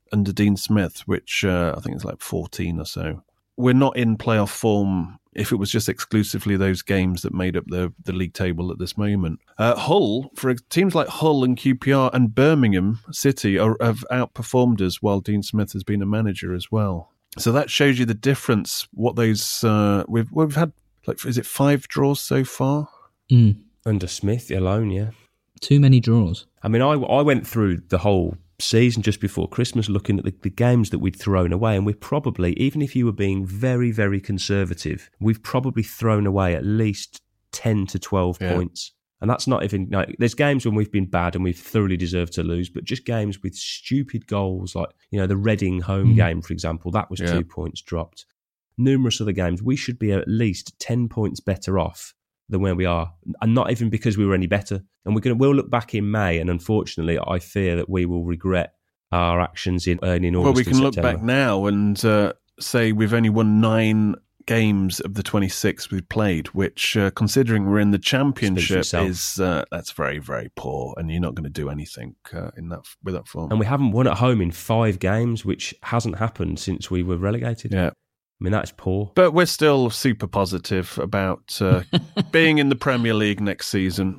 under Dean Smith, which I think is like 14 or so. We're not in playoff form if it was just exclusively those games that made up the league table at this moment. Hull, for teams like Hull and QPR and Birmingham City have outperformed us while Dean Smith has been a manager as well. So that shows you the difference. What those we've had, like, is it 5 draws so far? Under Smith alone, yeah. Too many draws. I mean, I went through the whole season just before Christmas looking at the games that we'd thrown away, and we're probably, even if you were being very, very conservative, we've probably thrown away at least 10 to 12 points. And that's not even, like, there's games when we've been bad and we've thoroughly deserved to lose, but just games with stupid goals, like, you know, the Reading home game, for example, that was 2 points dropped. Numerous other games, we should be at least 10 points better off than where we are, and not even because we were any better. And we'll look back in May, and unfortunately, I fear that we will regret our actions in August. Well, we can look September. back now and say we've only won 9 games of the 26 we've played, which, considering we're in the Championship, is that's very, very poor, and you're not going to do anything with that form. And we haven't won at home in 5 games, which hasn't happened since we were relegated. Yeah. I mean, that's poor. But we're still super positive about being in the Premier League next season.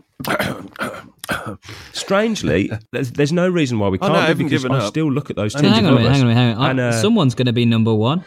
Strangely, there's no reason why we can't. I haven't given up. I still look at those teams. Hang on a minute. Someone's going to be number 1.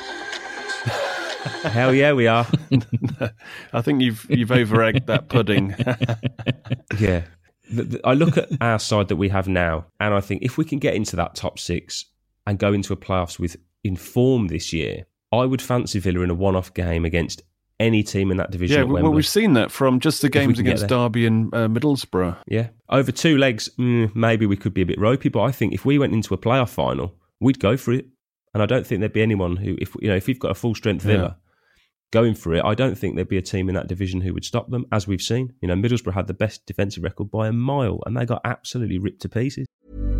Hell yeah, we are. I think you've over-egged that pudding. Yeah. I look at our side that we have now, and I think if we can get into that top 6 and go into a playoffs with inform this year, I would fancy Villa in a one-off game against any team in that division at Wembley. Well, we've seen that from just the games against Derby and Middlesbrough. Yeah. Over 2 legs, maybe we could be a bit ropey, but I think if we went into a playoff final, we'd go for it. And I don't think there'd be anyone who, if we've got a full-strength Villa going for it, I don't think there'd be a team in that division who would stop them, as we've seen. You know, Middlesbrough had the best defensive record by a mile, and they got absolutely ripped to pieces.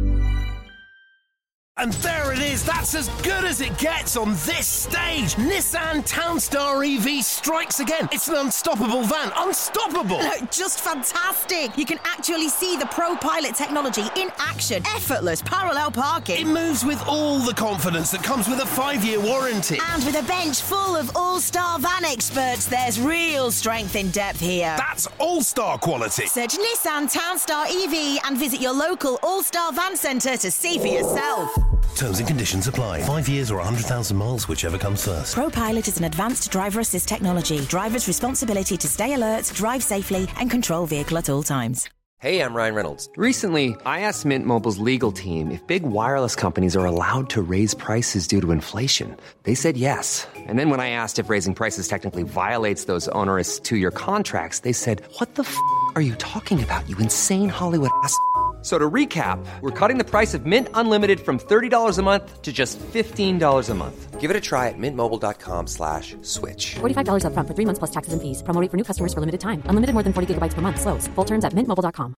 And there it is, that's as good as it gets on this stage. Nissan Townstar EV strikes again. It's an unstoppable van, unstoppable. Look, just fantastic. You can actually see the ProPilot technology in action. Effortless parallel parking. It moves with all the confidence that comes with a 5-year warranty. And with a bench full of all-star van experts, there's real strength in depth here. That's all-star quality. Search Nissan Townstar EV and visit your local all-star van centre to see for yourself. Terms and conditions apply. 5 years or 100,000 miles, whichever comes first. ProPilot is an advanced driver assist technology. Driver's responsibility to stay alert, drive safely, and control vehicle at all times. Hey, I'm Ryan Reynolds. Recently, I asked Mint Mobile's legal team if big wireless companies are allowed to raise prices due to inflation. They said yes. And then when I asked if raising prices technically violates those onerous 2-year contracts, they said, "What the f*** are you talking about, you insane Hollywood ass?" So to recap, we're cutting the price of Mint Unlimited from $30 a month to just $15 a month. Give it a try at mintmobile.com/switch. $45 up front for 3 months plus taxes and fees. Promo rate for new customers for limited time. Unlimited more than 40 gigabytes per month. Slows full terms at mintmobile.com.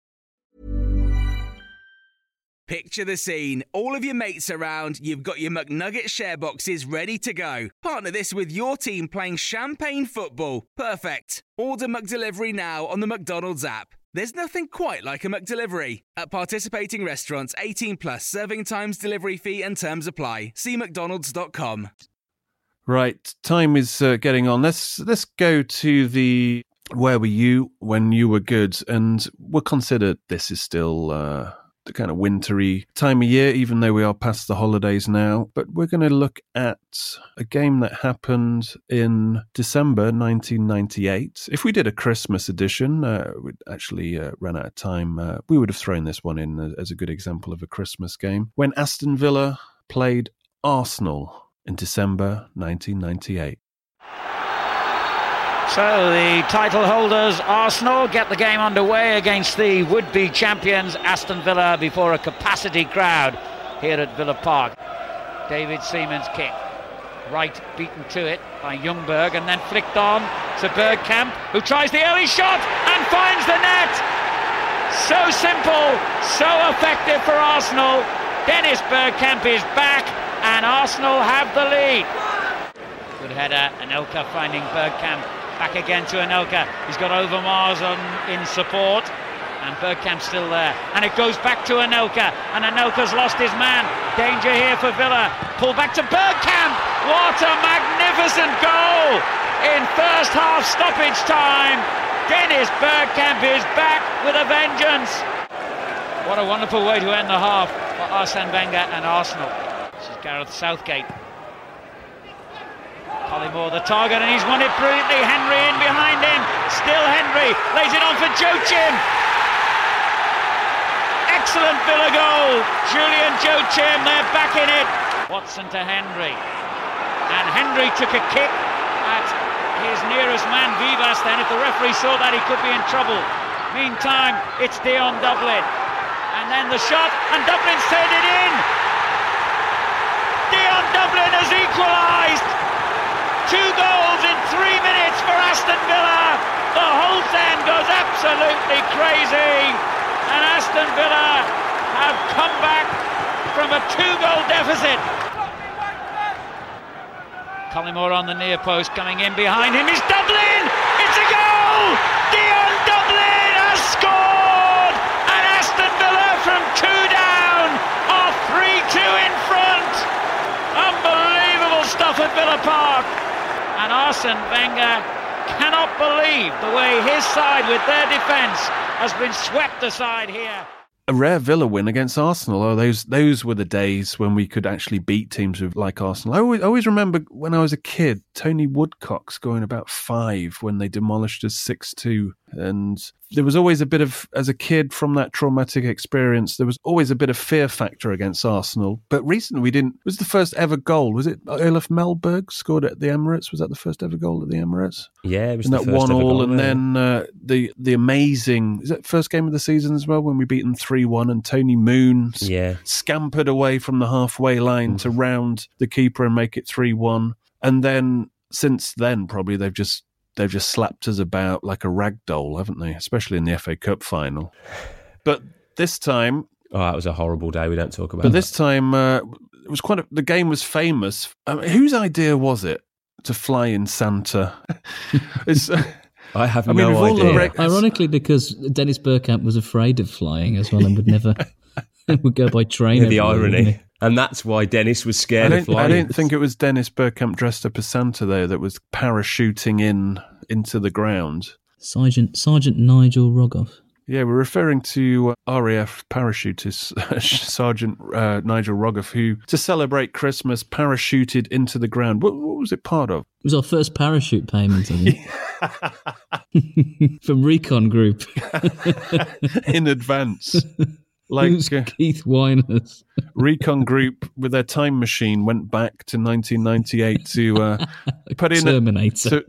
Picture the scene. All of your mates around, you've got your McNugget share boxes ready to go. Partner this with your team playing champagne football. Perfect. Order McDelivery now on the McDonald's app. There's nothing quite like a McDelivery. At participating restaurants, 18 plus, serving times, delivery fee and terms apply. See mcdonalds.com. Right, time is getting on. Let's go to the where were you when you were good, and we'll consider this is still the kind of wintry time of year, even though we are past the holidays now. But we're going to look at a game that happened in December 1998. If we did a Christmas edition, we'd actually run out of time. We would have thrown this one in as a good example of a Christmas game. When Aston Villa played Arsenal in December 1998. So the title holders, Arsenal, get the game underway against the would-be champions, Aston Villa, before a capacity crowd here at Villa Park. David Seaman's kick. Right beaten to it by Ljungberg and then flicked on to Bergkamp, who tries the early shot and finds the net. So simple, so effective for Arsenal. Dennis Bergkamp is back and Arsenal have the lead. Good header, Anelka finding Bergkamp. Back again to Anelka. He's got Overmars in support. and Bergkamp's still there, and it goes back to Anelka, and Anelka's lost his man. Danger here for Villa. Pull back to Bergkamp. What a magnificent goal in first half stoppage time. Dennis Bergkamp is back with a vengeance. What a wonderful way to end the half for Arsene Wenger and Arsenal. This is Gareth Southgate. Collymore the target, and he's won it brilliantly. Henry in behind him. Still Henry. Lays it on for Joachim. Excellent Villa goal. Julian Joachim, they're back in it. Watson to Henry. And Henry took a kick at his nearest man, Vivas, then. If the referee saw that, he could be in trouble. Meantime, it's Dion Dublin. And then the shot, and Dublin's turned it in. Dion Dublin has equalised. 2 goals in 3 minutes for Aston Villa. The whole stand goes absolutely crazy. And Aston Villa have come back from a 2-goal deficit. Collymore on the near post, coming in behind him is Dublin! It's a goal! Dion Dublin has scored! And Aston Villa from 2 down are 3-2 in front! Unbelievable stuff at Villa Park! And Arsene Wenger cannot believe the way his side with their defence has been swept aside here. A rare Villa win against Arsenal. Oh, those were the days when we could actually beat teams like Arsenal. I always remember when I was a kid, Tony Woodcock scoring about 5 when they demolished us 6-2. And there was always a bit of, as a kid from that traumatic experience, there was always a bit of fear factor against Arsenal. But recently we didn't. It was the first ever goal. Was it Olaf Melberg scored at the Emirates? Was that the first ever goal at the Emirates? Yeah, it was and the that first ever 1-1, goal. and then the amazing, is that first game of the season as well, when we beat them 3-1 and Tony Moon scampered away from the halfway line to round the keeper and make it 3-1. And then since then, probably they've just slapped us about like a rag doll, haven't they? Especially in the FA Cup final. But this time... Oh, that was a horrible day. We don't talk about But this time, it was the game was famous. Whose idea was it to fly in Santa? I have no idea. Ironically, because Dennis Bergkamp was afraid of flying as well and would never would go by train. The irony. And that's why Dennis was scared of flying. I don't think it was Dennis Bergkamp dressed up as Santa, though, that was parachuting into the ground. Sergeant Nigel Rogoff. Yeah, we're referring to RAF parachutist Sergeant Nigel Rogoff, who, to celebrate Christmas, parachuted into the ground. What was it part of? It was our first parachute payment, I think. From Recon Group. In advance. Like Keith Winers. Recon Group, with their time machine, went back to 1998 to put in Terminator.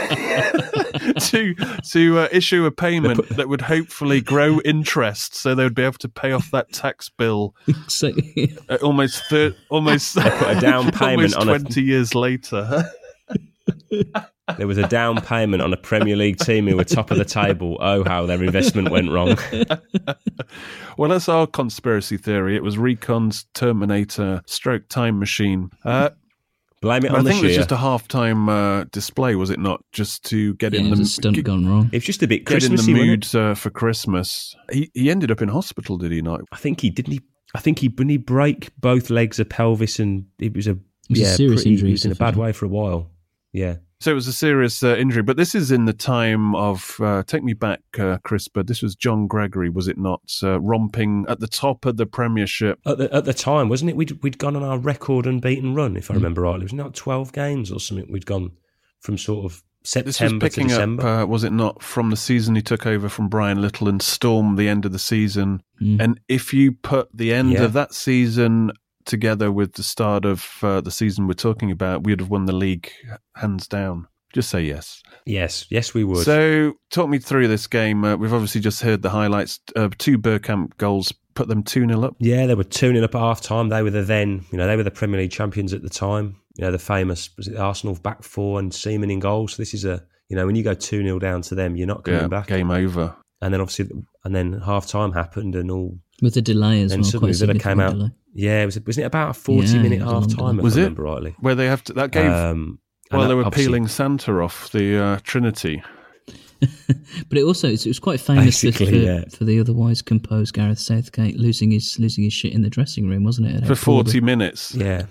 to issue a payment that would hopefully grow interest, so they would be able to pay off that tax bill. Almost put a down payment on 20 years later. There was a down payment on a Premier League team who were top of the table. Oh, how their investment went wrong. Well, that's our conspiracy theory. It was Recon's Terminator stroke time machine. Blame it on the I think it was shear. just a half-time display, was it not? Just to get in the stunt gone wrong. It was just a bit get Christmassy, in the mood for Christmas. He ended up in hospital, did he not? I think he didn't. I think he break both legs, a pelvis, and it was a serious injury. He was in a bad way for a while. Yeah. So it was a serious injury, but this is in the time of, take me back, Chris, but this was John Gregory, was it not, romping at the top of the Premiership? At the time, wasn't it? We'd gone on our record unbeaten run, if I remember rightly. It was not 12 games or something. We'd gone from sort of September to December. Up, was it not, from the season he took over from Brian Little and stormed the end of the season. And if you put the end of that season together with the start of the season we're talking about, we'd have won the league hands down. Just say yes. Yes, we would. So, talk me through this game. We've obviously just heard the highlights. 2 Bergkamp goals put them 2-0 up. Yeah, they were 2-0 up at half time. They were they were the Premier League champions at the time. The famous Arsenal back 4 and Seaman in goals. So this is when you go 2-0 down to them, you're not coming back. Game over. And then obviously, half time happened and all. With the delay as well. And suddenly Villa came out. Delay. Yeah, wasn't it about a 40-minute half time, if I remember rightly? Where they have to, that gave, they were peeling Santa off the Trinity. But it was quite famous for the otherwise composed Gareth Southgate losing his shit in the dressing room, wasn't it? For 40 minutes. Yeah.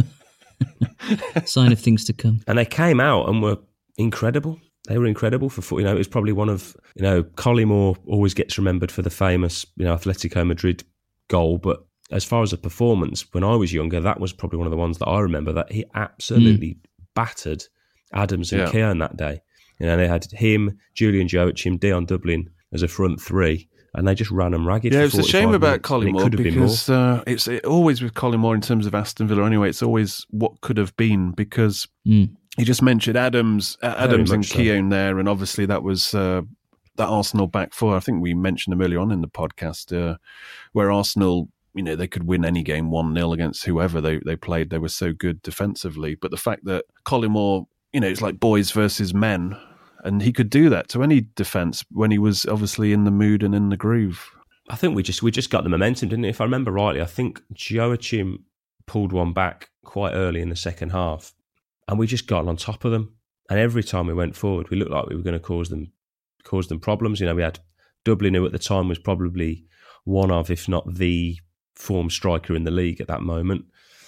Sign of things to come. And they came out and were incredible. They were incredible for, it was probably one of, Collymore always gets remembered for the famous, Atletico Madrid goal. But as far as a performance, when I was younger, that was probably one of the ones that I remember, that he absolutely battered Adams and Keown that day. They had him, Julian Joachim, Dion Dublin as a front three, and they just ran them ragged. Yeah, for it's a shame about Collymore because it's always with Collymore in terms of Aston Villa. Anyway, it's always what could have been because you just mentioned Adams and Keown there, and obviously that was that Arsenal back four. I think we mentioned them earlier on in the podcast, where Arsenal, they could win any game 1-0 against whoever they played. They were so good defensively, but the fact that Collymore, it's like boys versus men. And he could do that to any defence when he was obviously in the mood and in the groove. I think we just got the momentum, didn't we? If I remember rightly, I think Joachim pulled one back quite early in the second half, and we just got on top of them. And every time we went forward, we looked like we were going to cause them problems. We had Dublin, who at the time was probably one of, if not the form striker in the league at that moment.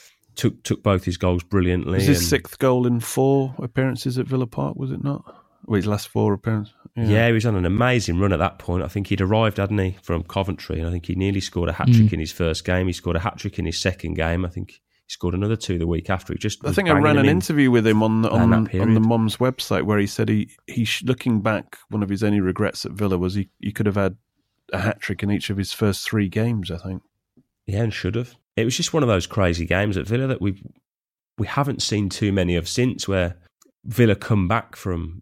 Took both his goals brilliantly. Was his sixth goal in 4 appearances at Villa Park, was it not? His last 4 appearances. Yeah, he was on an amazing run at that point. I think he'd arrived, hadn't he, from Coventry, and I think he nearly scored a hat-trick in his first game. He scored a hat-trick in his second game. I think he scored another 2 the week after. I think I ran an interview with him on the Mum's website where he said he looking back, one of his only regrets at Villa was he could have had a hat-trick in each of his first 3 games, I think. Yeah, and should have. It was just one of those crazy games at Villa that we haven't seen too many of since, where Villa come back from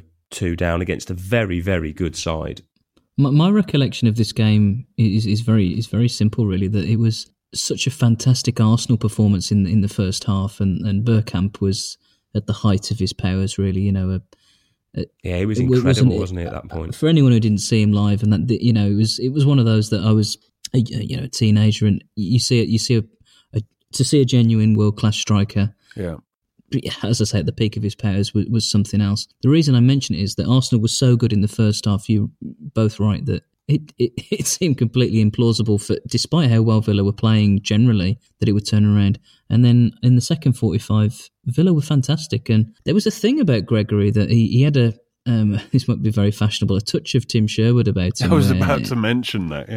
2 down against a very, very good side. My recollection of this game is very simple, really. That it was such a fantastic Arsenal performance in the first half, and Bergkamp was at the height of his powers, really. He was incredible, wasn't he, at that point? For anyone who didn't see him live, and that it was one of those that I was a teenager, and to see a genuine world-class striker. Yeah. As I say, at the peak of his powers was something else. The reason I mention it is that Arsenal was so good in the first half, you're both right, that it seemed completely implausible, despite how well Villa were playing generally, that it would turn around. And then in the second 45, Villa were fantastic. And there was a thing about Gregory that he had this might be very fashionable, a touch of Tim Sherwood about him. I was about to mention that,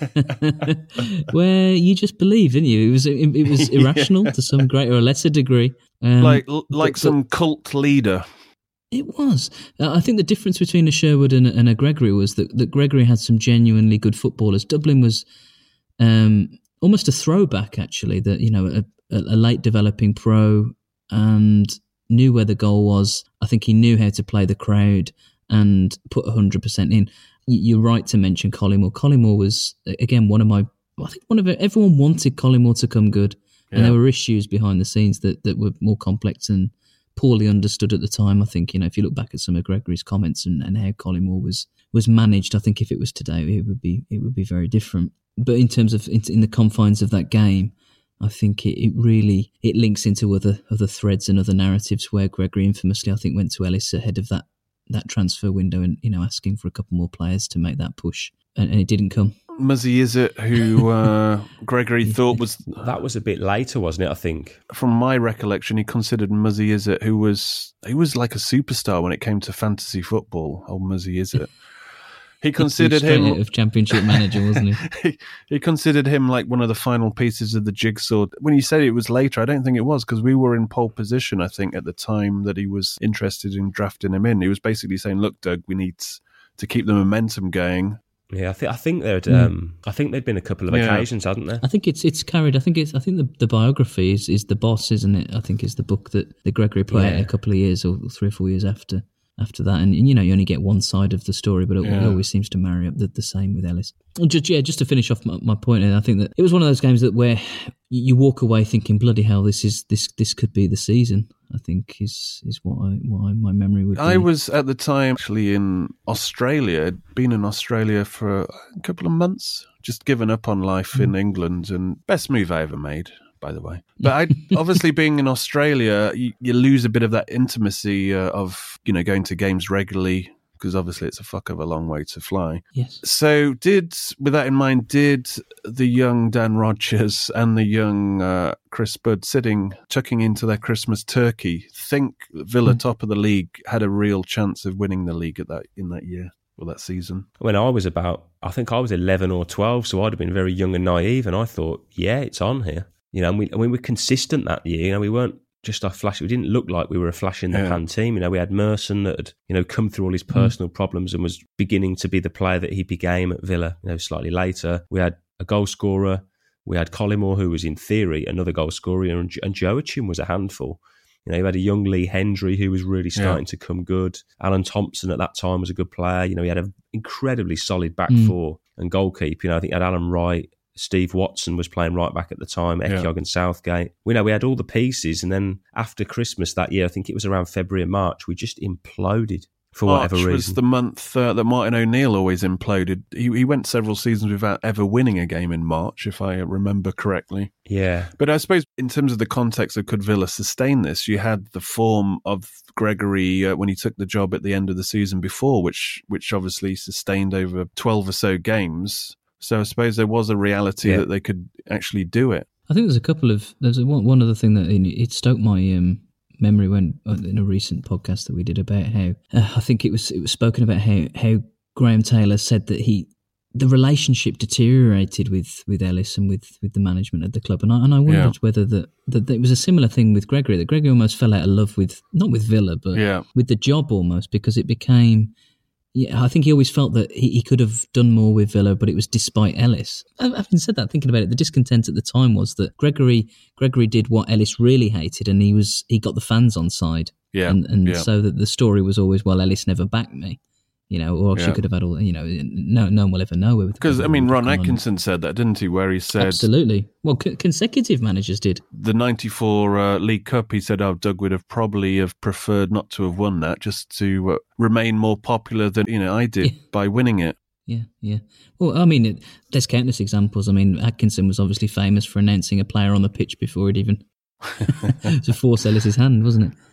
yeah. Where you just believe, didn't you? It was irrational to some greater or lesser degree. Like some cult leader. It was. I think the difference between a Sherwood and a Gregory was that Gregory had some genuinely good footballers. Dublin was almost a throwback, actually, that a late developing pro and knew where the goal was. I think he knew how to play the crowd and put 100% in. You're right to mention Collymore. Collymore was, again, everyone wanted Collymore to come good. And there were issues behind the scenes that were more complex and poorly understood at the time. I think, if you look back at some of Gregory's comments and how Collymore was managed, I think if it was today, it would be very different. But in terms of in the confines of that game, I think it really links into other threads and other narratives where Gregory infamously, I think, went to Ellis ahead of that transfer window and asking for a couple more players to make that push, and it didn't come. Muzzy Izzet, who Gregory thought was... That was a bit later, wasn't it, I think? From my recollection, he considered Muzzy Izzet, he was like a superstar when it came to fantasy football, old Muzzy Izzet. He considered him out of Championship manager, wasn't he? He considered him like one of the final pieces of the jigsaw. When you said it was later, I don't think it was, because we were in pole position, I think, at the time that he was interested in drafting him in. He was basically saying, "Look, Doug, we need to keep the momentum going." Yeah, I think there'd been a couple of occasions, hadn't there? I think it's carried. I think the biography is The Boss, isn't it? I think is the book that Gregory put out a couple of years or 3 or 4 years after that, and you only get one side of the story, but it always seems to marry up the same with Ellis. Just to finish off my point, I think that it was one of those games that where you walk away thinking, bloody hell, this could be the season. I think is what my memory would be. I was at the time actually in Australia. I'd been in Australia for a couple of months, just given up on life in England, and best move I ever made, by the way. But obviously being in Australia, you lose a bit of that intimacy of going to games regularly, because obviously it's a fuck of a long way to fly. Yes. So with that in mind, did the young Dan Rodgers and the young Chris Budd tucking into their Christmas turkey, think Villa, top of the league, had a real chance of winning the league in that year or that season? When I was I think I was 11 or 12, so I'd have been very young and naive, and I thought, yeah, it's on here. And we were consistent that year. We weren't just a flash. We didn't look like we were a flash in the pan team. We had Merson that had, come through all his personal problems and was beginning to be the player that he became at Villa, slightly later. We had a goal scorer. We had Collymore, who was in theory another goal scorer, and Joachim was a handful. You had a young Lee Hendry who was really starting to come good. Alan Thompson at that time was a good player. He had an incredibly solid back four and goalkeeper. I think he had Alan Wright. Steve Watson was playing right back at the time, Ekyog and Southgate. We had all the pieces, and then after Christmas that year, I think it was around February and March, we just imploded for whatever reason. March was the month that Martin O'Neill always imploded. He went several seasons without ever winning a game in March, if I remember correctly. Yeah. But I suppose in terms of the context of could Villa sustain this, you had the form of Gregory when he took the job at the end of the season before, which obviously sustained over 12 or so games. So I suppose there was a reality that they could actually do it. I think there's one other thing that it stoked my memory when in a recent podcast that we did about how I think it was spoken about how Graham Taylor said that the relationship deteriorated with Ellis and with the management of the club, and I wondered whether that it was a similar thing with Gregory. That Gregory almost fell out of love not with Villa, but with the job almost, because it became. Yeah, I think he always felt that he could have done more with Villa, but it was despite Ellis. Having said that, thinking about it, the discontent at the time was that Gregory did what Ellis really hated, and he got the fans on side. Yeah, so that the story was always, well, Ellis never backed me, or she could have had all, no one will ever know. Because, Ron Atkinson said that, didn't he, where he said... Absolutely. Well, consecutive managers did. The 94 League Cup, he said, Doug would have probably preferred not to have won that, just to remain more popular than, I did by winning it. Yeah. Well, there's countless examples. Atkinson was obviously famous for announcing a player on the pitch before it even... to force Ellis's hand, wasn't it?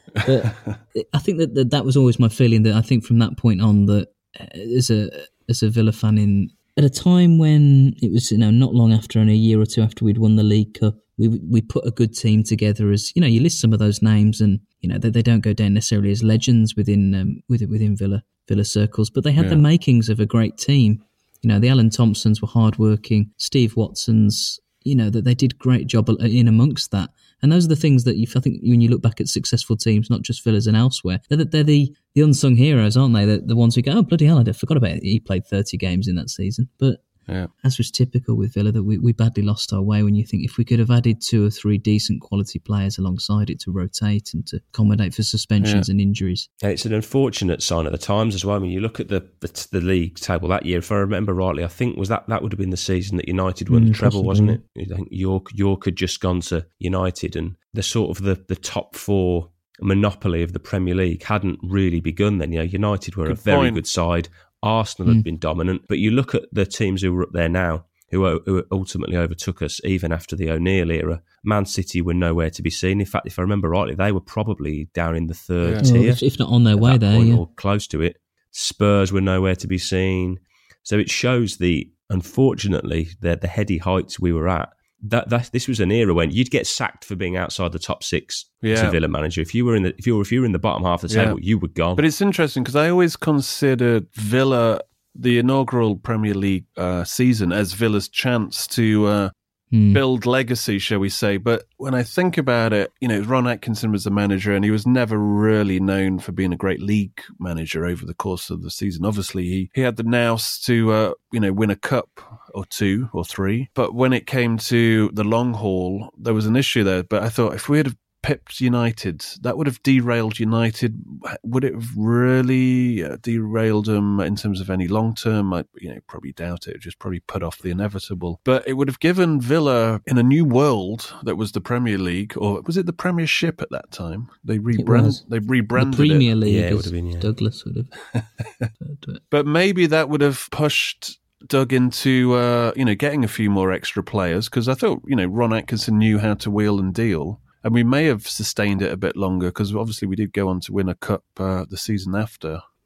But I think that was always my feeling, that I think from that point on, that as a Villa fan, at a time when it was not long after, and a year or two after we'd won the League Cup, we put a good team together. As you list some of those names, and they don't go down necessarily as legends within Villa circles, but they had the makings of a great team. The Alan Thompsons were hardworking, Steve Watsons. That they did a great job in amongst that. And those are the things that I think when you look back at successful teams, not just Villa's and elsewhere, they're the unsung heroes, aren't they? The ones who go, oh, bloody hell, I forgot about it. He played 30 games in that season. But as was typical with Villa, that we badly lost our way when you think if we could have added 2 or 3 decent quality players alongside it to rotate and to accommodate for suspensions and injuries. And it's an unfortunate sign of the times as well. You look at the league table that year, if I remember rightly, I think that would have been the season that United won the treble, wasn't it? I think York had just gone to United, and the sort of the top 4 monopoly of the Premier League hadn't really begun then. United were a very good side. Arsenal had been dominant, but you look at the teams who are up there now, who ultimately overtook us even after the O'Neill era. Man City were nowhere to be seen. In fact, if I remember rightly, they were probably down in the 3rd tier. If not on their way there, or close to it. Spurs were nowhere to be seen. So it shows unfortunately, the heady heights we were at. This was an era when you'd get sacked for being outside the top 6 as a Villa manager. If you were in the bottom half of the table, you were gone. But it's interesting because I always considered Villa, the inaugural Premier League season, as Villa's chance to build legacy, shall we say. But when I think about it, Ron Atkinson was the manager, and he was never really known for being a great league manager over the course of the season. Obviously, he had the nous to win a cup or 2 or 3. But when it came to the long haul, there was an issue there. But I thought if we had pipped United, that would have derailed United. Would it have really derailed them in terms of any long term? I probably doubt it. Just probably put off the inevitable. But it would have given Villa, in a new world that was the Premier League, or was it the Premiership at that time? They rebranded the Premier League. Yeah, it would have been. Yeah. Douglas would have. But maybe that would have pushed Doug into getting a few more extra players, because I thought Ron Atkinson knew how to wheel and deal. And we may have sustained it a bit longer because obviously we did go on to win a cup the season after.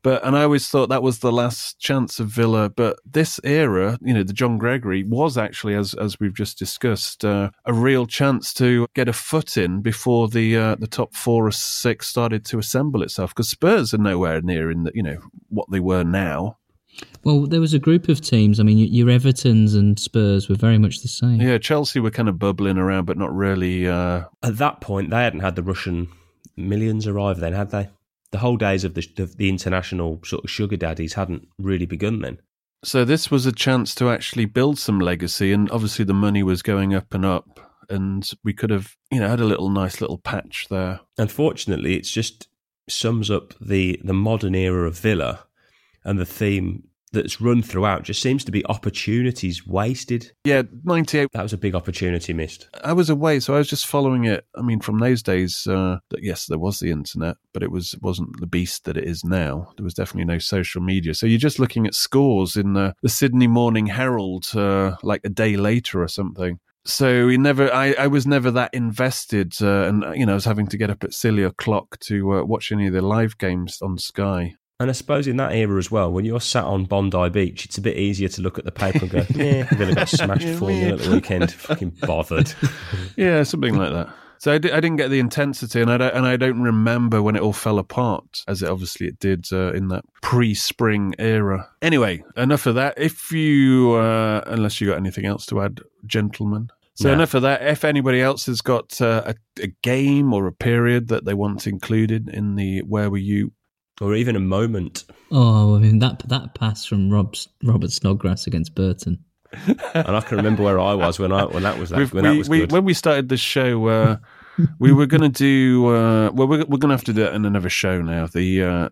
And I always thought that was the last chance of Villa. But this era, the John Gregory was actually, as we've just discussed, a real chance to get a foot in before the top 4 or 6 started to assemble itself. Because Spurs are nowhere near in what they were now. Well, there was a group of teams. I mean, your Evertons and Spurs were very much the same. Yeah, Chelsea were kind of bubbling around, but not really. At that point, they hadn't had the Russian millions arrive then, had they? The whole days of the international sort of sugar daddies hadn't really begun then. So this was a chance to actually build some legacy, and obviously the money was going up and up, and we could have, had a nice little patch there. Unfortunately, it just sums up the modern era of Villa. And the theme that's run throughout just seems to be opportunities wasted. Yeah, 98. That was a big opportunity missed. I was away, so I was just following it. I mean, from those days, yes, there was the internet, but it wasn't the beast that it is now. There was definitely no social media. So you're just looking at scores in the Sydney Morning Herald like a day later or something. So I was never that invested, and I was having to get up at silly o'clock to watch any of the live games on Sky. And I suppose in that era as well, when you're sat on Bondi Beach, it's a bit easier to look at the paper and go, yeah, Villa got smashed 4-0 at the weekend. Fucking bothered. Yeah, something like that. So I didn't get the intensity, and I don't remember when it all fell apart, as it obviously did in that pre-spring era. Anyway, enough of that. If you, unless you got anything else to add, gentlemen. So enough of that. If anybody else has got a game or a period that they want included in the Where Were You? Or even a moment. Oh, I mean, that pass from Robert Snodgrass against Burton. And I can remember where I was when that was good. When we started the show, we were going to do. We're going to have to do it in another show now. The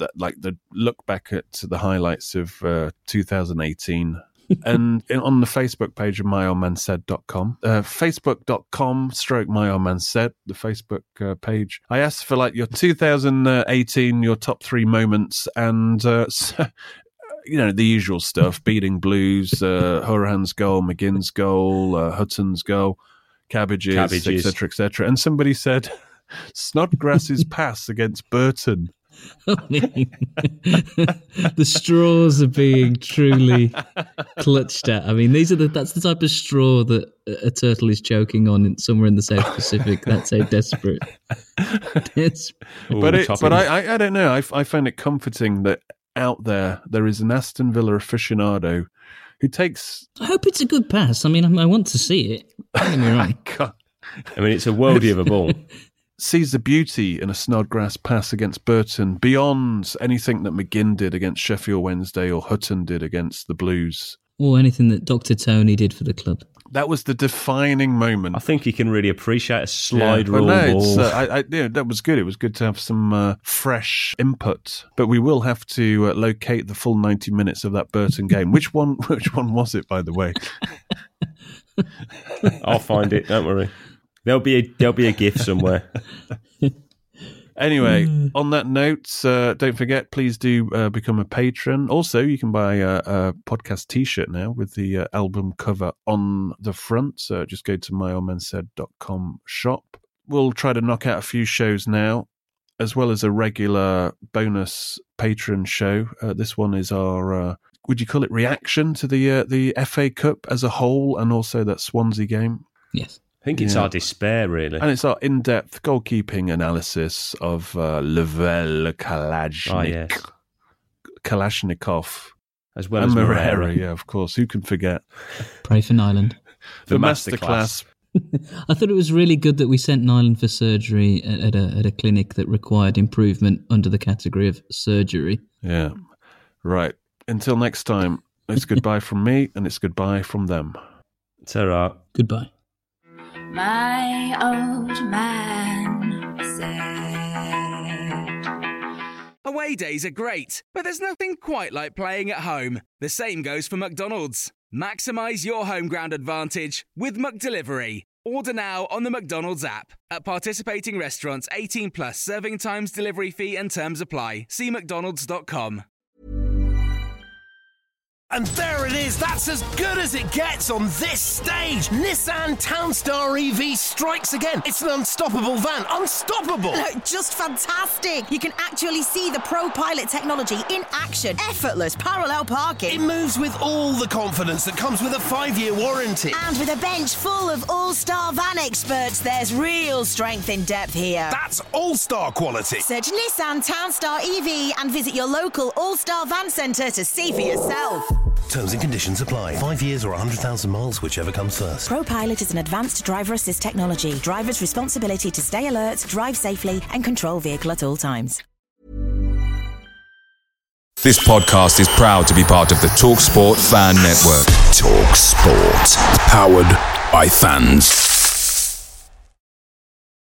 look back at the highlights of 2018. And on the Facebook page of myoldmansaid.com, facebook.com/myoldmansaid, the Facebook page, I asked for your 2018, your top 3 moments, and the usual stuff: beating Blues, Horahan's goal, McGinn's goal, Hudson's goal, cabbages, etc., etc. And somebody said Snodgrass's pass against Burton. I mean, the straws are being truly clutched at. I mean, that's the type of straw that a turtle is choking on somewhere in the South Pacific. That's how desperate. But I don't know. I find it comforting that out there is an Aston Villa aficionado who takes. I hope it's a good pass. I mean, I want to see it. Don't get me wrong. I mean, it's a worldie of a ball. Sees the beauty in a Snodgrass pass against Burton beyond anything that McGinn did against Sheffield Wednesday or Hutton did against the Blues. Or anything that Dr. Tony did for the club. That was the defining moment. I think he can really appreciate a slide rule ball. That was good. It was good to have some fresh input. But we will have to locate the full 90 minutes of that Burton game. Which one was it, by the way? I'll find it, don't worry. There'll be a GIF somewhere. Anyway, on that note, don't forget, please do become a patron. Also, you can buy a podcast T-shirt now with the album cover on the front. So just go to myoldmansaid.com shop. We'll try to knock out a few shows now, as well as a regular bonus patron show. This one is our, would you call it reaction to the FA Cup as a whole, and also that Swansea game? Yes. I think it's our despair, really. And it's our in-depth goalkeeping analysis of Level Kalashnikov. As well as Moreira. Yeah, of course. Who can forget? Pray for Nyland. The masterclass. I thought it was really good that we sent Nyland for surgery at a clinic that required improvement under the category of surgery. Yeah. Right. Until next time, it's goodbye from me and it's goodbye from them. Ta-ra. Goodbye. My old man said. Away days are great, but there's nothing quite like playing at home. The same goes for McDonald's. Maximise your home ground advantage with McDelivery. Order now on the McDonald's app. At participating restaurants, 18 plus, serving times, delivery fee and terms apply. See mcdonalds.com. And there it is, that's as good as it gets on this stage. Nissan Townstar EV strikes again. It's an unstoppable van, unstoppable. No, just fantastic. You can actually see the ProPilot technology in action. Effortless parallel parking. It moves with all the confidence that comes with a 5-year warranty. And with a bench full of all-star van experts, there's real strength in depth here. That's all-star quality. Search Nissan Townstar EV and visit your local all-star van centre to see for yourself. Terms and conditions apply. 5 years or 100,000 miles, whichever comes first. ProPilot is an advanced driver assist technology. Driver's responsibility to stay alert, drive safely, and control vehicle at all times. This podcast is proud to be part of the TalkSport Fan Network. TalkSport. Powered by fans.